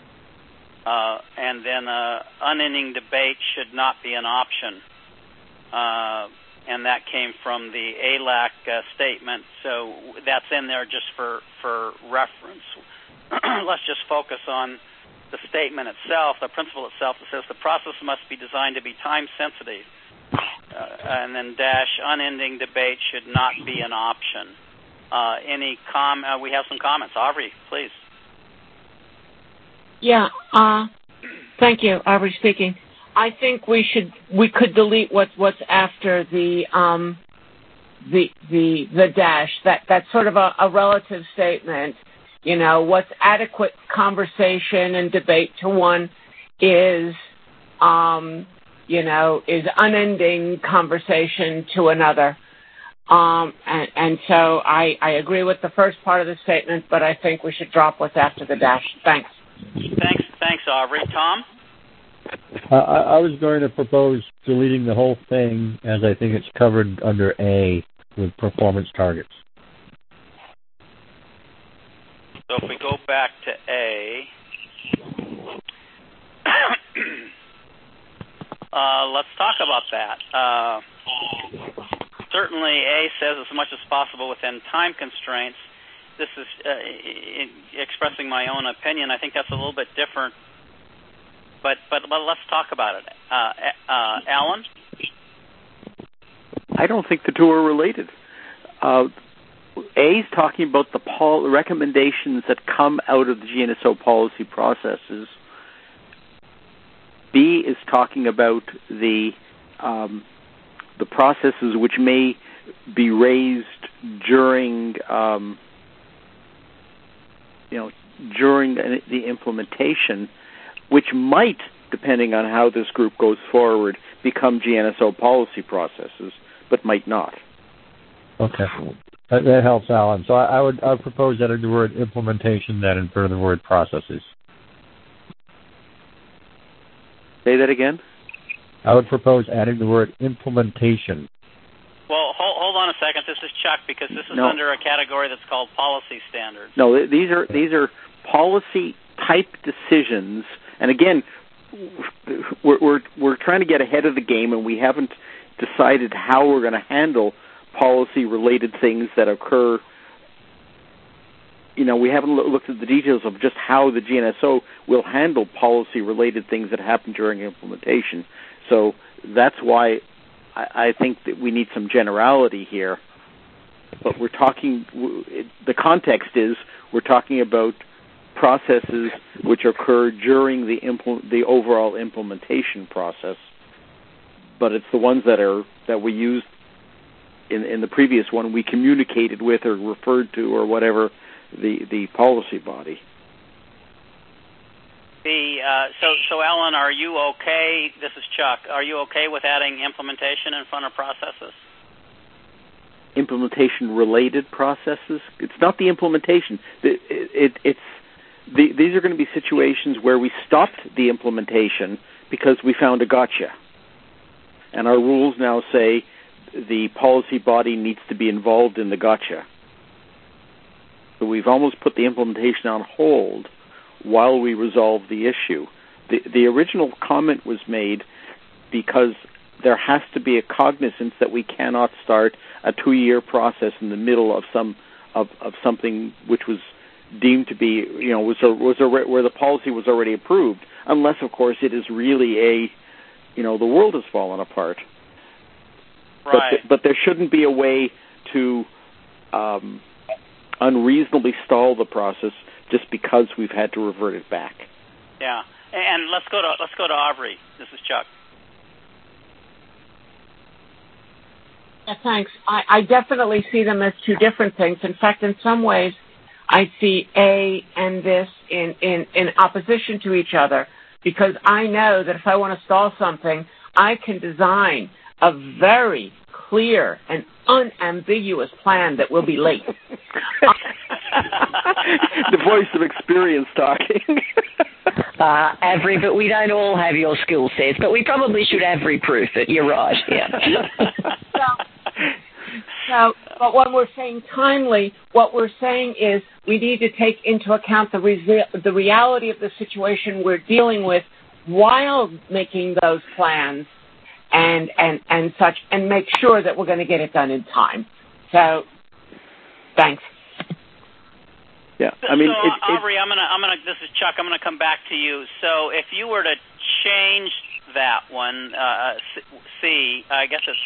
and then unending debate should not be an option. And that came from the ALAC statement, so that's in there just for reference. Let's just focus on the statement itself, the principle itself. That says the process must be designed to be time sensitive, and then dash unending debate should not be an option. We have some comments. Aubrey, please. Yeah. Thank you, Aubrey speaking. I think we could delete what's after the dash. That's sort of a relative statement. What's adequate conversation and debate to one is unending conversation to another. And so I agree with the first part of the statement, but I think we should drop what's after the dash. Thanks. Thanks, Aubrey. Tom? I was going to propose deleting the whole thing, as I think it's covered under A with performance targets. So if we go back to A, let's talk about that. Certainly A says as much as possible within time constraints. This is expressing my own opinion. I think that's a little bit different. But let's talk about it. Alan? I don't think the two are related. A is talking about the recommendations that come out of the GNSO policy processes. B is talking about the processes which may be raised during during the implementation, which might, depending on how this group goes forward, become GNSO policy processes, but might not. Okay. That helps, Alan. So I would propose adding the word implementation then in front of the word processes. Say that again? I would propose adding the word implementation. Well, hold on a second. This is Chuck, because this is under a category that's called policy standards. No, these are policy type decisions. And again, we're trying to get ahead of the game, and we haven't decided how we're going to handle policy-related things that occur. We haven't looked at the details of just how the GNSO will handle policy-related things that happen during implementation. So that's why I think that we need some generality here. But the context is we're talking about processes which occur during the overall implementation process. But it's the ones that we used in the previous one we communicated with or referred to or whatever the policy body. So Ellen, are you okay? This is Chuck. Are you okay with adding implementation in front of processes? Implementation-related processes? It's not the implementation. These are going to be situations where we stopped the implementation because we found a gotcha. And our rules now say the policy body needs to be involved in the gotcha. So we've almost put the implementation on hold while we resolve the issue. The original comment was made because there has to be a cognizance that we cannot start a 2-year process in the middle of something which was deemed to be, where the policy was already approved, unless, of course, it is really the world has fallen apart. Right. But there shouldn't be a way to unreasonably stall the process just because we've had to revert it back. Yeah, and let's go to Aubrey. This is Chuck. Yeah, thanks. I definitely see them as two different things. In fact, in some ways, I see A and this in opposition to each other, because I know that if I want to stall something, I can design a very clear and unambiguous plan that will be late. The voice of experience talking. Avery, but we don't all have your skill sets, but we probably should Avery-proof it. You're right, yeah. But when we're saying timely, what we're saying is we need to take into account the reality of the situation we're dealing with while making those plans and such, and make sure that we're going to get it done in time. So, thanks. Yeah, Aubrey, this is Chuck. I'm gonna come back to you. So, if you were to change that one, C, I guess it's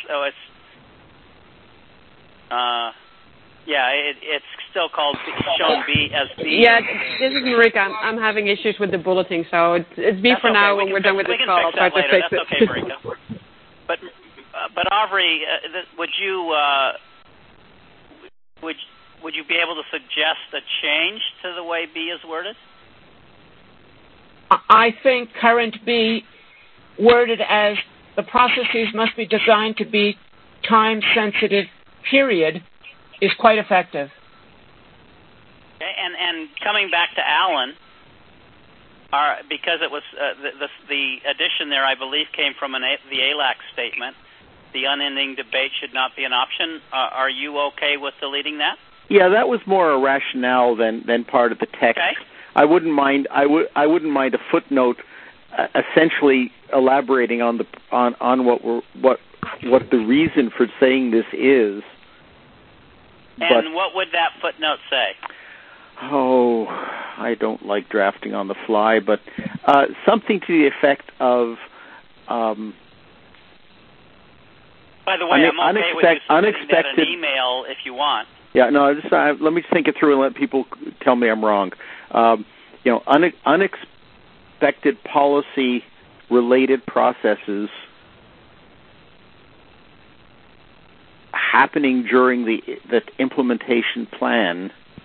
still called shown B as B. Yeah, this is Marika. I'm having issues with the bulleting, so it's B for okay. now when we're done with this call. We can fix that later. That's okay, Marika. But Aubrey, would you be able to suggest a change to the way B is worded? I think current B, worded as the processes must be designed to be time-sensitive, period, is quite effective. Okay, and coming back to Alan, because it was the addition there, I believe, came from the ALAC statement. The unending debate should not be an option. Are you okay with deleting that? Yeah, that was more a rationale than part of the text. Okay. I wouldn't mind a footnote, essentially elaborating on what the reason for saying this is. And what would that footnote say? Oh, I don't like drafting on the fly, but something to the effect of. By the way, I'm okay with you sending that an email if you want. Yeah, no. Let me think it through and let people tell me I'm wrong. Unexpected policy-related processes happening during the implementation plan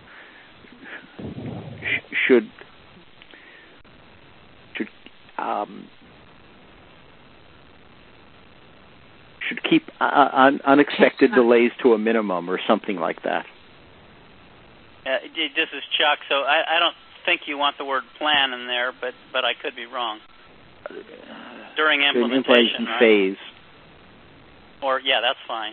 should keep unexpected delays to a minimum or something like that. This is Chuck. So I don't think you want the word plan in there, but I could be wrong. During implementation, right? Phase. Or yeah, that's fine.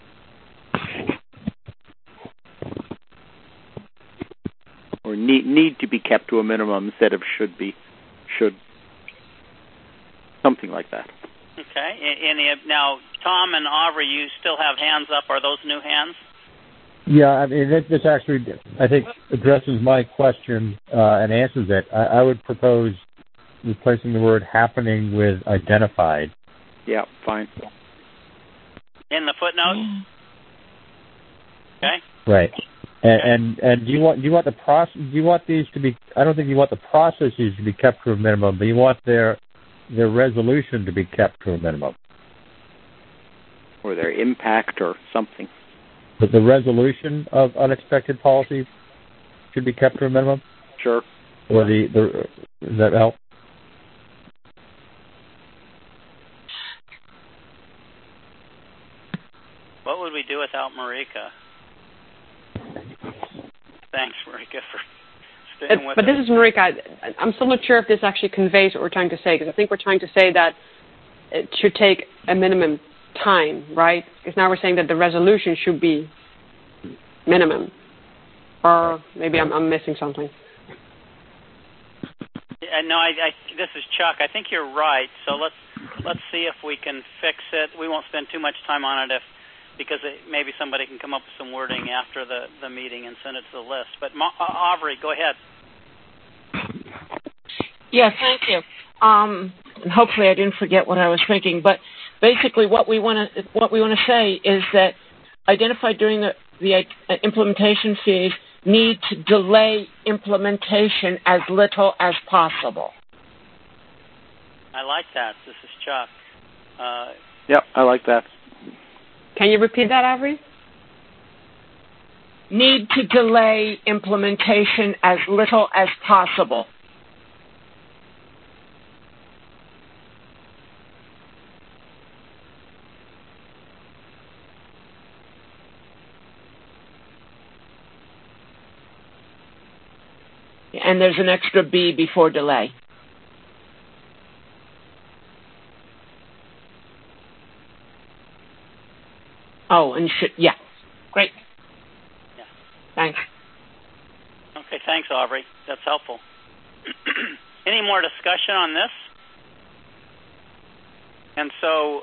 Or need to be kept to a minimum instead of should be, something like that. Okay. Now, Tom and Aubrey, you still have hands up. Are those new hands? Yeah, I mean, this actually, I think, addresses my question and answers it. I would propose replacing the word happening with identified. Yeah, fine. In the footnote? Okay. Right. And do you want the process? Do you want these to be? I don't think you want the processes to be kept to a minimum, but you want their resolution to be kept to a minimum, or their impact, or something. But the resolution of unexpected policy should be kept to a minimum. Sure. Or does that help? What would we do without Marika? Thanks, Marika, for staying with us. But this is Marika. I'm still not sure if this actually conveys what we're trying to say, because I think we're trying to say that it should take a minimum time, right? Because now we're saying that the resolution should be minimum. Or maybe I'm missing something. No, this is Chuck. I think you're right. So let's see if we can fix it. We won't spend too much time on it because maybe somebody can come up with some wording after the meeting and send it to the list. But Aubrey, go ahead. Yeah, thank you. And hopefully I didn't forget what I was thinking. But basically, what we want to say is that identified during the implementation phase need to delay implementation as little as possible. I like that. This is Chuck. Yep, I like that. Can you repeat that, Avery? Need to delay implementation as little as possible. And there's an extra B before delay. Oh, and yeah. Great. Yeah. Thanks. Okay, thanks, Aubrey. That's helpful. Any more discussion on this? And so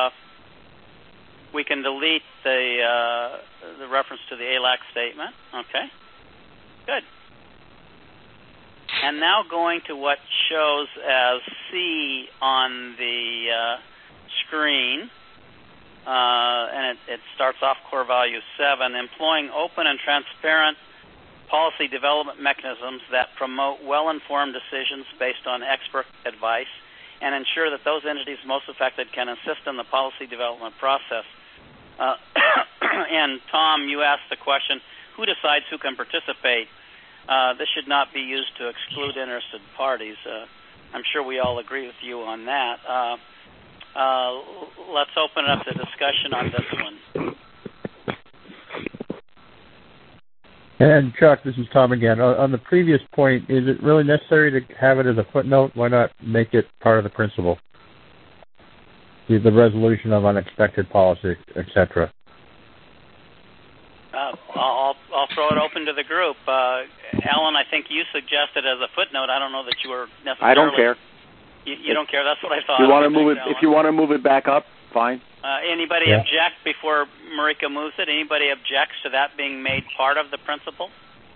we can delete the reference to the ALAC statement. Okay. Good. And now going to what shows as C on the screen, and it starts off core value 7, employing open and transparent policy development mechanisms that promote well-informed decisions based on expert advice and ensure that those entities most affected can assist in the policy development process. And Tom, you asked the question, who decides who can participate? This should not be used to exclude interested parties. I'm sure we all agree with you on that. Let's open up the discussion on this one. And Chuck, this is Tom again. On the previous point, is it really necessary to have it as a footnote? Why not make it part of the principle? The resolution of unexpected policy, etc. I'll throw it open to the group. Alan, I think you suggested as a footnote. I don't know that you were necessarily... I don't care. You don't care. That's what I thought. You want to move it? If you want to move it back up, fine. Anybody object before Marika moves it? Anybody objects to that being made part of the principle?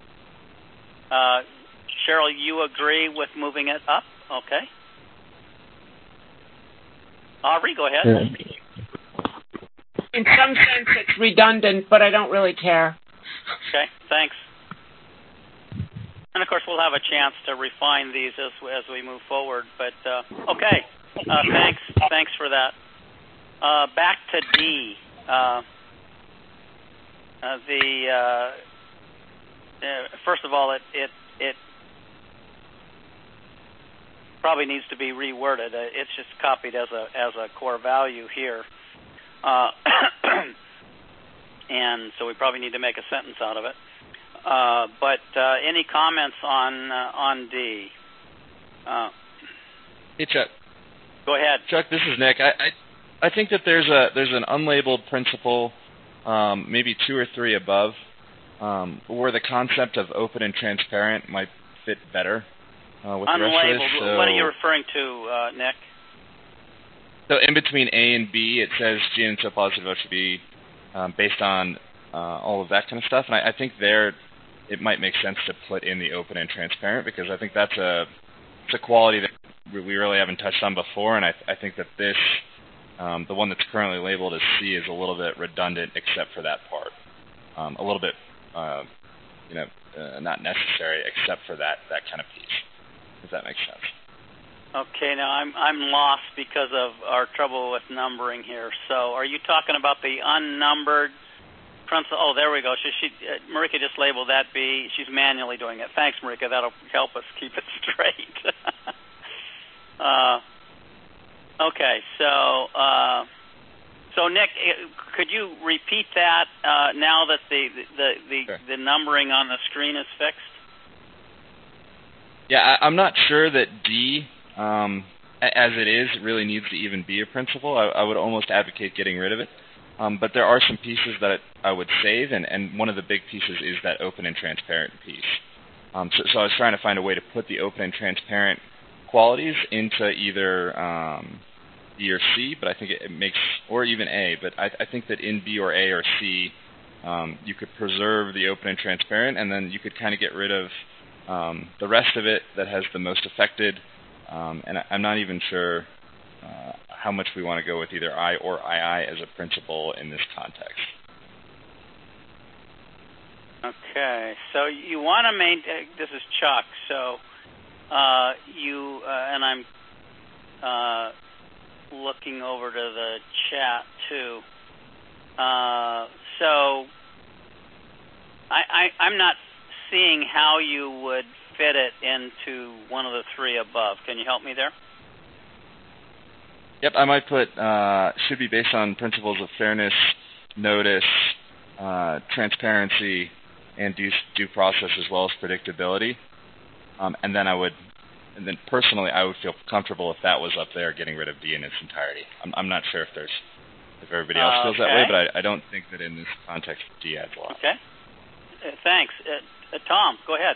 Cheryl, you agree with moving it up? Okay. Aubrey, go ahead. In some sense, it's redundant, but I don't really care. Okay, thanks. And, of course, we'll have a chance to refine these as we move forward. But, okay, thanks for that. Back to D. First of all, it probably needs to be reworded. It's just copied as a core value here. And so we probably need to make a sentence out of it. But any comments on D? Hey, Chuck. Go ahead. Chuck, this is Nick. I think that there's an unlabeled principle, maybe 2 or 3 above, where the concept of open and transparent might fit better with the rest of this. Unlabeled. So, what are you referring to, Nick? So in between A and B, it says GNSO policy vote should be based on all of that kind of stuff. And I think there it might make sense to put in the open and transparent, because I think that's a quality that we really haven't touched on before. And I think that this, the one that's currently labeled as C, is a little bit redundant except for that part. A little bit, not necessary except for that kind of piece. Does that make sense? Okay, now I'm lost because of our trouble with numbering here. So are you talking about the unnumbered principal? Oh, there we go. Marika just labeled that B. She's manually doing it. Thanks, Marika. That'll help us keep it straight. Okay, so Nick, could you repeat that now that the numbering on the screen is fixed? Yeah, I'm not sure that D, as it is, really needs to even be a principal. I would almost advocate getting rid of it. But there are some pieces that I would save, and one of the big pieces is that open and transparent piece. So I was trying to find a way to put the open and transparent qualities into either B or C, but I think it makes, or even A, but I think that in B or A or C, you could preserve the open and transparent, and then you could kind of get rid of the rest of it that has the most affected, and I'm not even sure how much we want to go with either I or II as a principal in this context. Okay, so you want to maintain, this is Chuck, so and I'm looking over to the chat too. So I'm not seeing how you would fit it into one of the three above. Can you help me there? Yep, I might put should be based on principles of fairness, notice, transparency, and due process, as well as predictability. And then personally, I would feel comfortable if that was up there, getting rid of D in its entirety. I'm not sure if everybody else feels that way, but I don't think that in this context D adds a lot. Okay. Thanks. Tom, go ahead.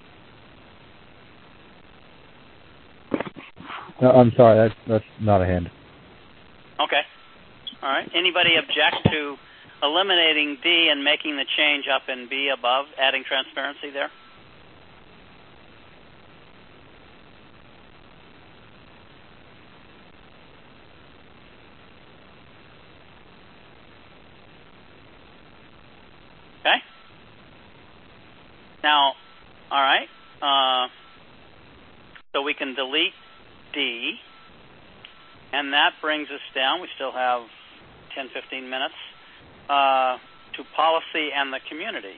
No, I'm sorry, that's not a hand. Okay. All right. Anybody object to eliminating D and making the change up in B above, adding transparency there? Okay. Now, all right. So we can delete D, and that brings us down. We still have 10, 15 minutes to policy and the community.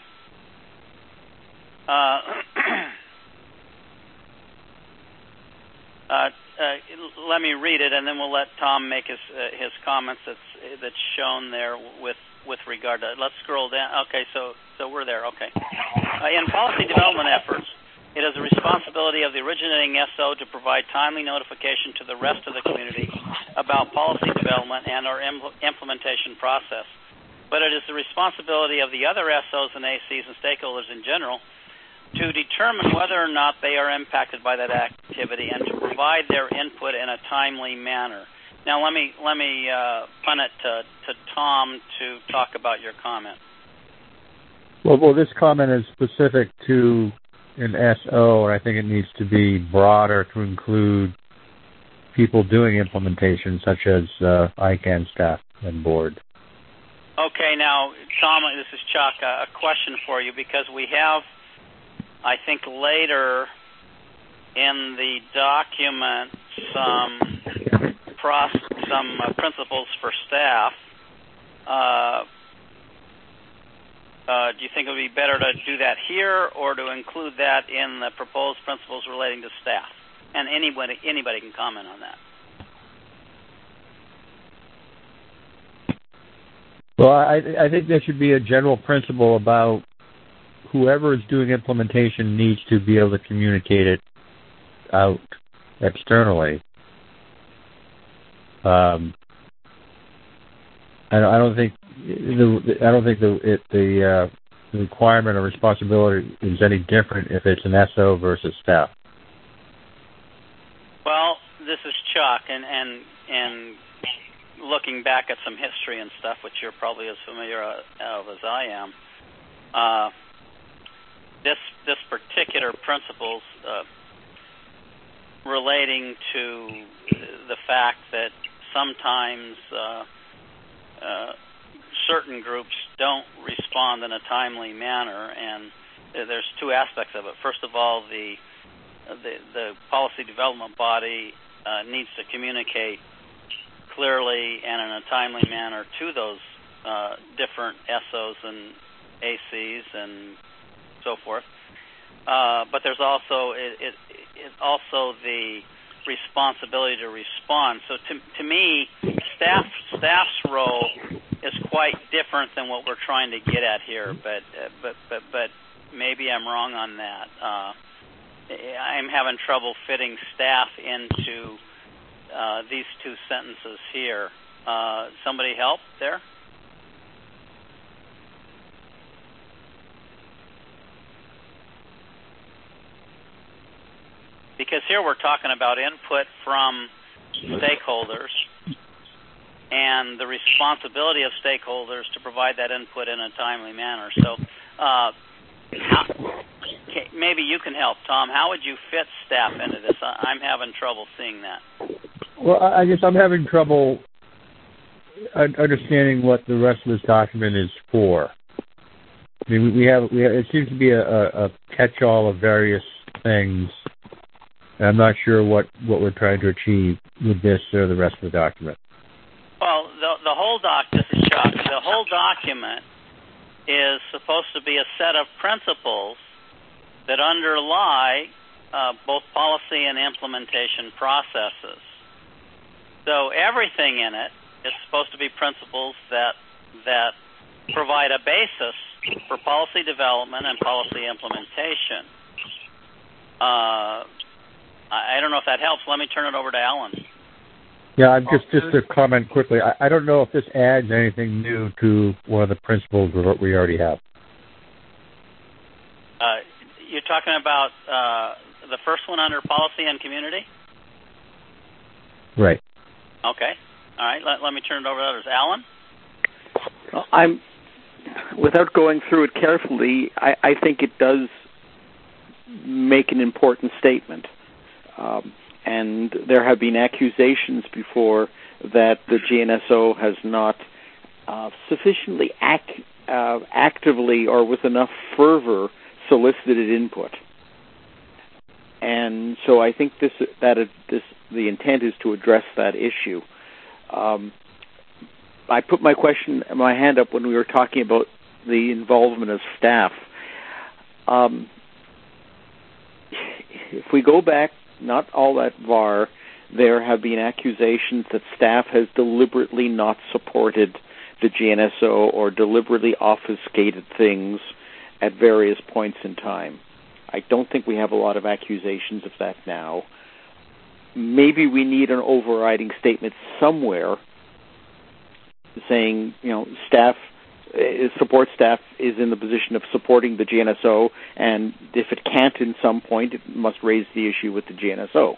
Let me read it, and then we'll let Tom make his comments that's shown there with regard to. Let's scroll down. Okay, so we're there. Okay. In policy development efforts, it is the responsibility of the originating SO to provide timely notification to the rest of the community about policy development and our implementation process. But it is the responsibility of the other SOs and ACs and stakeholders in general to determine whether or not they are impacted by that activity and to provide their input in a timely manner. Now, let me punt it to Tom to talk about your comment. Well, this comment is specific to an SO, and I think it needs to be broader to include people doing implementation, such as ICANN staff and board. Okay, now, Tom, this is Chuck. A question for you, because we have, I think, later in the document some principles for staff. Do you think it would be better to do that here or to include that in the proposed principles relating to staff? And anybody can comment on that. Well, I think there should be a general principle about whoever is doing implementation needs to be able to communicate it out externally. I don't think the requirement or responsibility is any different if it's an SO versus staff. Well, this is Chuck, and looking back at some history and stuff, which you're probably as familiar of as I am. This particular principles relating to the fact that sometimes certain groups don't respond in a timely manner, and there's two aspects of it. First of all, the policy development body needs to communicate clearly and in a timely manner to those different SOs and ACs and so forth. But there's also also the responsibility to respond. So to me, staff's role is quite different than what we're trying to get at here. But maybe I'm wrong on that. I'm having trouble fitting staff into these two sentences here. Somebody help there? Because here we're talking about input from stakeholders and the responsibility of stakeholders to provide that input in a timely manner. So maybe you can help, Tom. How would you fit staff into this? I'm having trouble seeing that. Well, I guess I'm having trouble understanding what the rest of this document is for. I mean, we have it seems to be a catch-all of various things. And I'm not sure what we're trying to achieve with this or the rest of the document. Well, the whole this is Chuck. The whole document is supposed to be a set of principles that underlie both policy and implementation processes. So everything in it is supposed to be principles that provide a basis for policy development and policy implementation. I don't know if that helps. Let me turn it over to Alan. Yeah, just to comment quickly, I don't know if this adds anything new to one of the principles that we already have. You're talking about the first one under policy and community? Right. Okay. All right. Let me turn it over to others. Alan? Without going through it carefully, I think it does make an important statement. And there have been accusations before that the GNSO has not sufficiently actively or with enough fervor solicited input. And so I think the intent is to address that issue. I put my hand up when we were talking about the involvement of staff. If we go back not all that far, there have been accusations that staff has deliberately not supported the GNSO or deliberately obfuscated things at various points in time. I don't think we have a lot of accusations of that now. Maybe we need an overriding statement somewhere saying, support staff is in the position of supporting the GNSO, and if it can't in some point, it must raise the issue with the GNSO.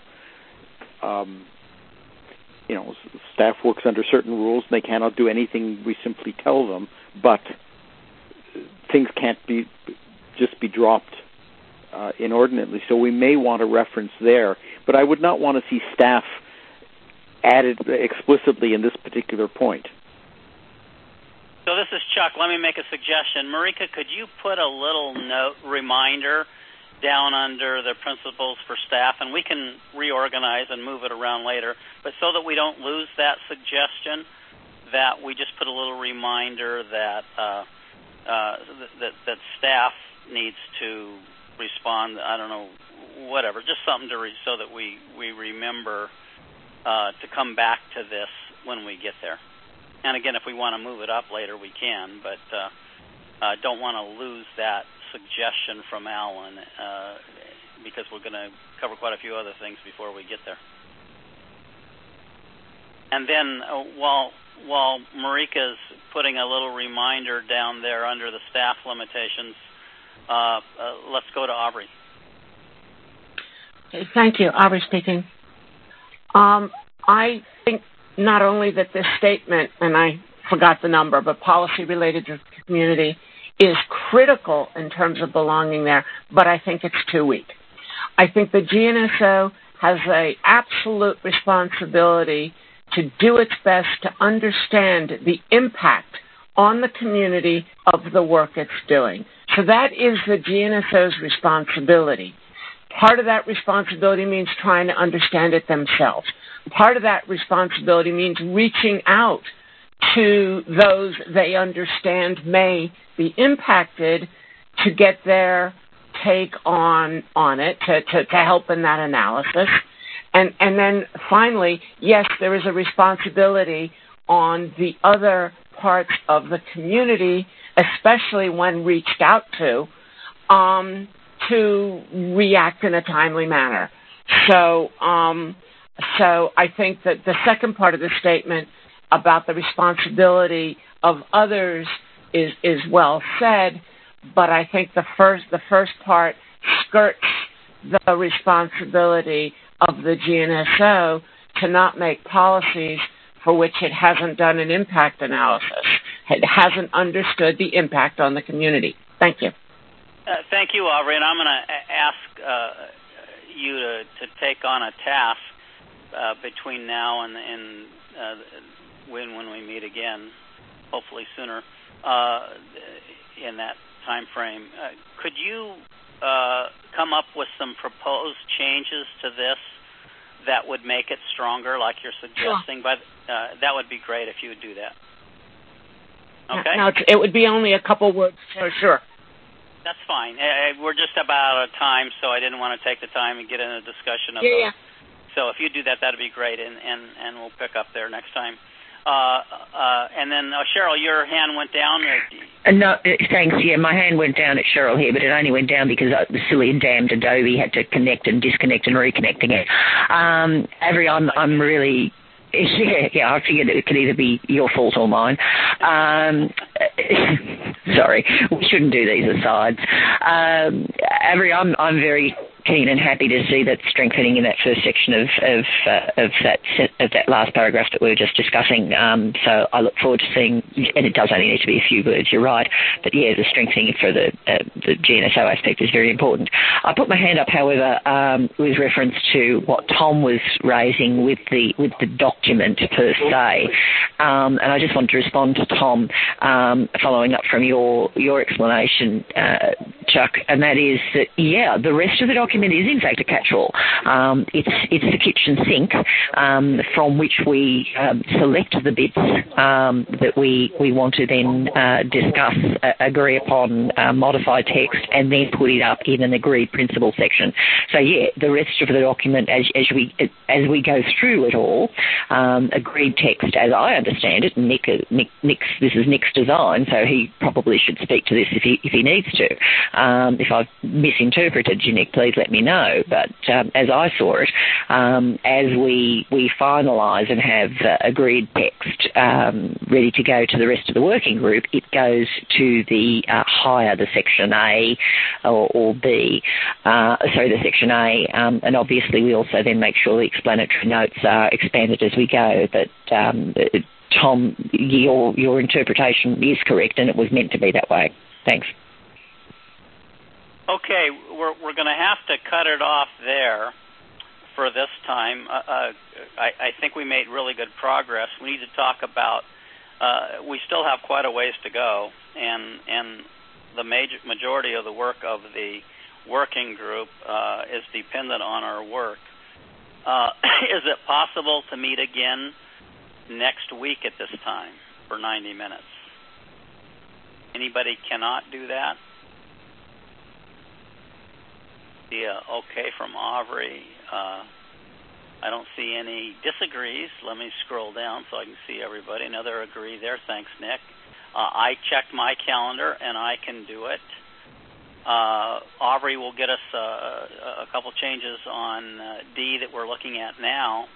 Staff works under certain rules, and they cannot do anything we simply tell them, but things can't just be dropped inordinately, so we may want a reference there. But I would not want to see staff added explicitly in this particular point. So this is Chuck. Let me make a suggestion. Marika, could you put a little reminder down under the principles for staff, and we can reorganize and move it around later, but so that we don't lose that suggestion, that we just put a little reminder that that staff needs to respond, I don't know, whatever, just something so that we remember to come back to this when we get there. And again, if we want to move it up later, we can, but don't want to lose that suggestion from Alan because we're going to cover quite a few other things before we get there. And then while Marika's putting a little reminder down there under the staff limitations, let's go to Aubrey. Thank you. Aubrey speaking. I think not only that this statement, and I forgot the number, but policy related to the community is critical in terms of belonging there, but I think it's too weak. I think the GNSO has an absolute responsibility to do its best to understand the impact on the community of the work it's doing. So that is the GNSO's responsibility. Part of that responsibility means trying to understand it themselves. Part of that responsibility means reaching out to those they understand may be impacted to get their take on it, to help in that analysis. And then finally, yes, there is a responsibility on the other parts of the community, especially when reached out to react in a timely manner. So I think that the second part of the statement about the responsibility of others is well said, but I think the first part skirts the responsibility of the GNSO to not make policies for which it hasn't done an impact analysis. It hasn't understood the impact on the community. Thank you. Thank you, Aubrey. And I'm going to ask you to take on a task between now and when we meet again, hopefully sooner in that time frame. Could you come up with some proposed changes to this that would make it stronger, like you're suggesting? Sure. But that would be great if you would do that. Okay. No, it would be only a couple words for sure. That's fine. We're just about out of time, so I didn't want to take the time and get in a discussion of those. Yeah. So if you do that, that'd be great, and we'll pick up there next time. And then, Cheryl, your hand went down? No, thanks. Yeah, my hand went down at Cheryl here, but it only went down because the silly damned Adobe had to connect and disconnect and reconnect again. Avery, I'm really... Yeah, I figured it could either be your fault or mine. Sorry, we shouldn't do these asides. Avery, I'm very keen and happy to see that strengthening in that first section of that last paragraph that we were just discussing. So I look forward to seeing, and it does only need to be a few words, you're right, but yeah, the strengthening for the GNSO aspect is very important. I put my hand up, however, with reference to what Tom was raising with the document per se, and I just want to respond to Tom, following up from your explanation, Chuck, and that is that, yeah, the rest of the document is in fact a catch-all. It's the kitchen sink from which we select the bits that we want to then discuss, agree upon, modify text, and then put it up in an agreed principle section. So yeah, the rest of the document, as we go through it all, agreed text, as I understand it, and this is Nick's design, so he probably should speak to this if he needs to. If I've misinterpreted you, Nick, please let me know. But as I saw it, as we finalise and have agreed text ready to go to the rest of the working group, it goes to the section A or B, the section A, and obviously we also then make sure the explanatory notes are expanded as we go. But Tom, your interpretation is correct, and it was meant to be that way. Thanks. Okay, we're going to have to cut it off there for this time. I think we made really good progress. We need to talk about, we still have quite a ways to go, and the majority of the work of the working group is dependent on our work. Is it possible to meet again next week at this time for 90 minutes? Anybody cannot do that? Yeah, okay from Aubrey. I don't see any disagrees. Let me scroll down so I can see everybody. Another agree there. Thanks, Nick. I checked my calendar, and I can do it. Aubrey will get us a couple changes on D that we're looking at now.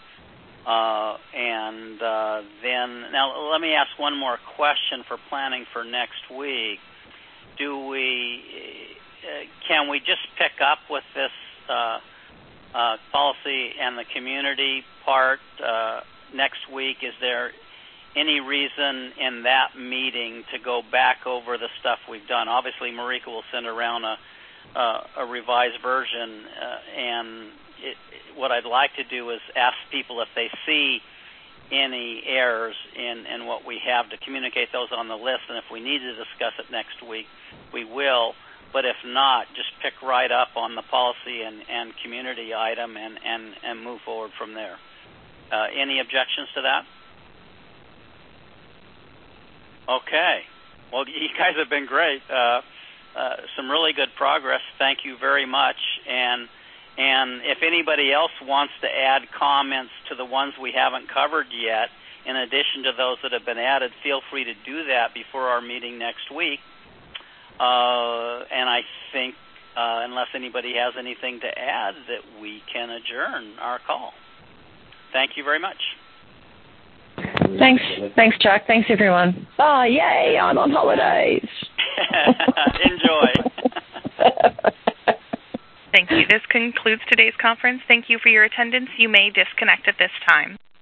And then, now let me ask one more question for planning for next week. Can we just pick up with this policy and the community part next week. Is there any reason in that meeting to go back over the stuff we've done? Obviously, Marika will send around a revised version, and what I'd like to do is ask people if they see any errors in what we have, to communicate those on the list, and if we need to discuss it next week, we will. But if not, just pick right up on the policy and community item and move forward from there. Any objections to that? Okay. Well, you guys have been great. Some really good progress. Thank you very much. And if anybody else wants to add comments to the ones we haven't covered yet, in addition to those that have been added, feel free to do that before our meeting next week. And I think, unless anybody has anything to add, that we can adjourn our call. Thank you very much. Thanks, Chuck. Thanks, everyone. Bye. Yay, I'm on holidays. Enjoy. Thank you. This concludes today's conference. Thank you for your attendance. You may disconnect at this time.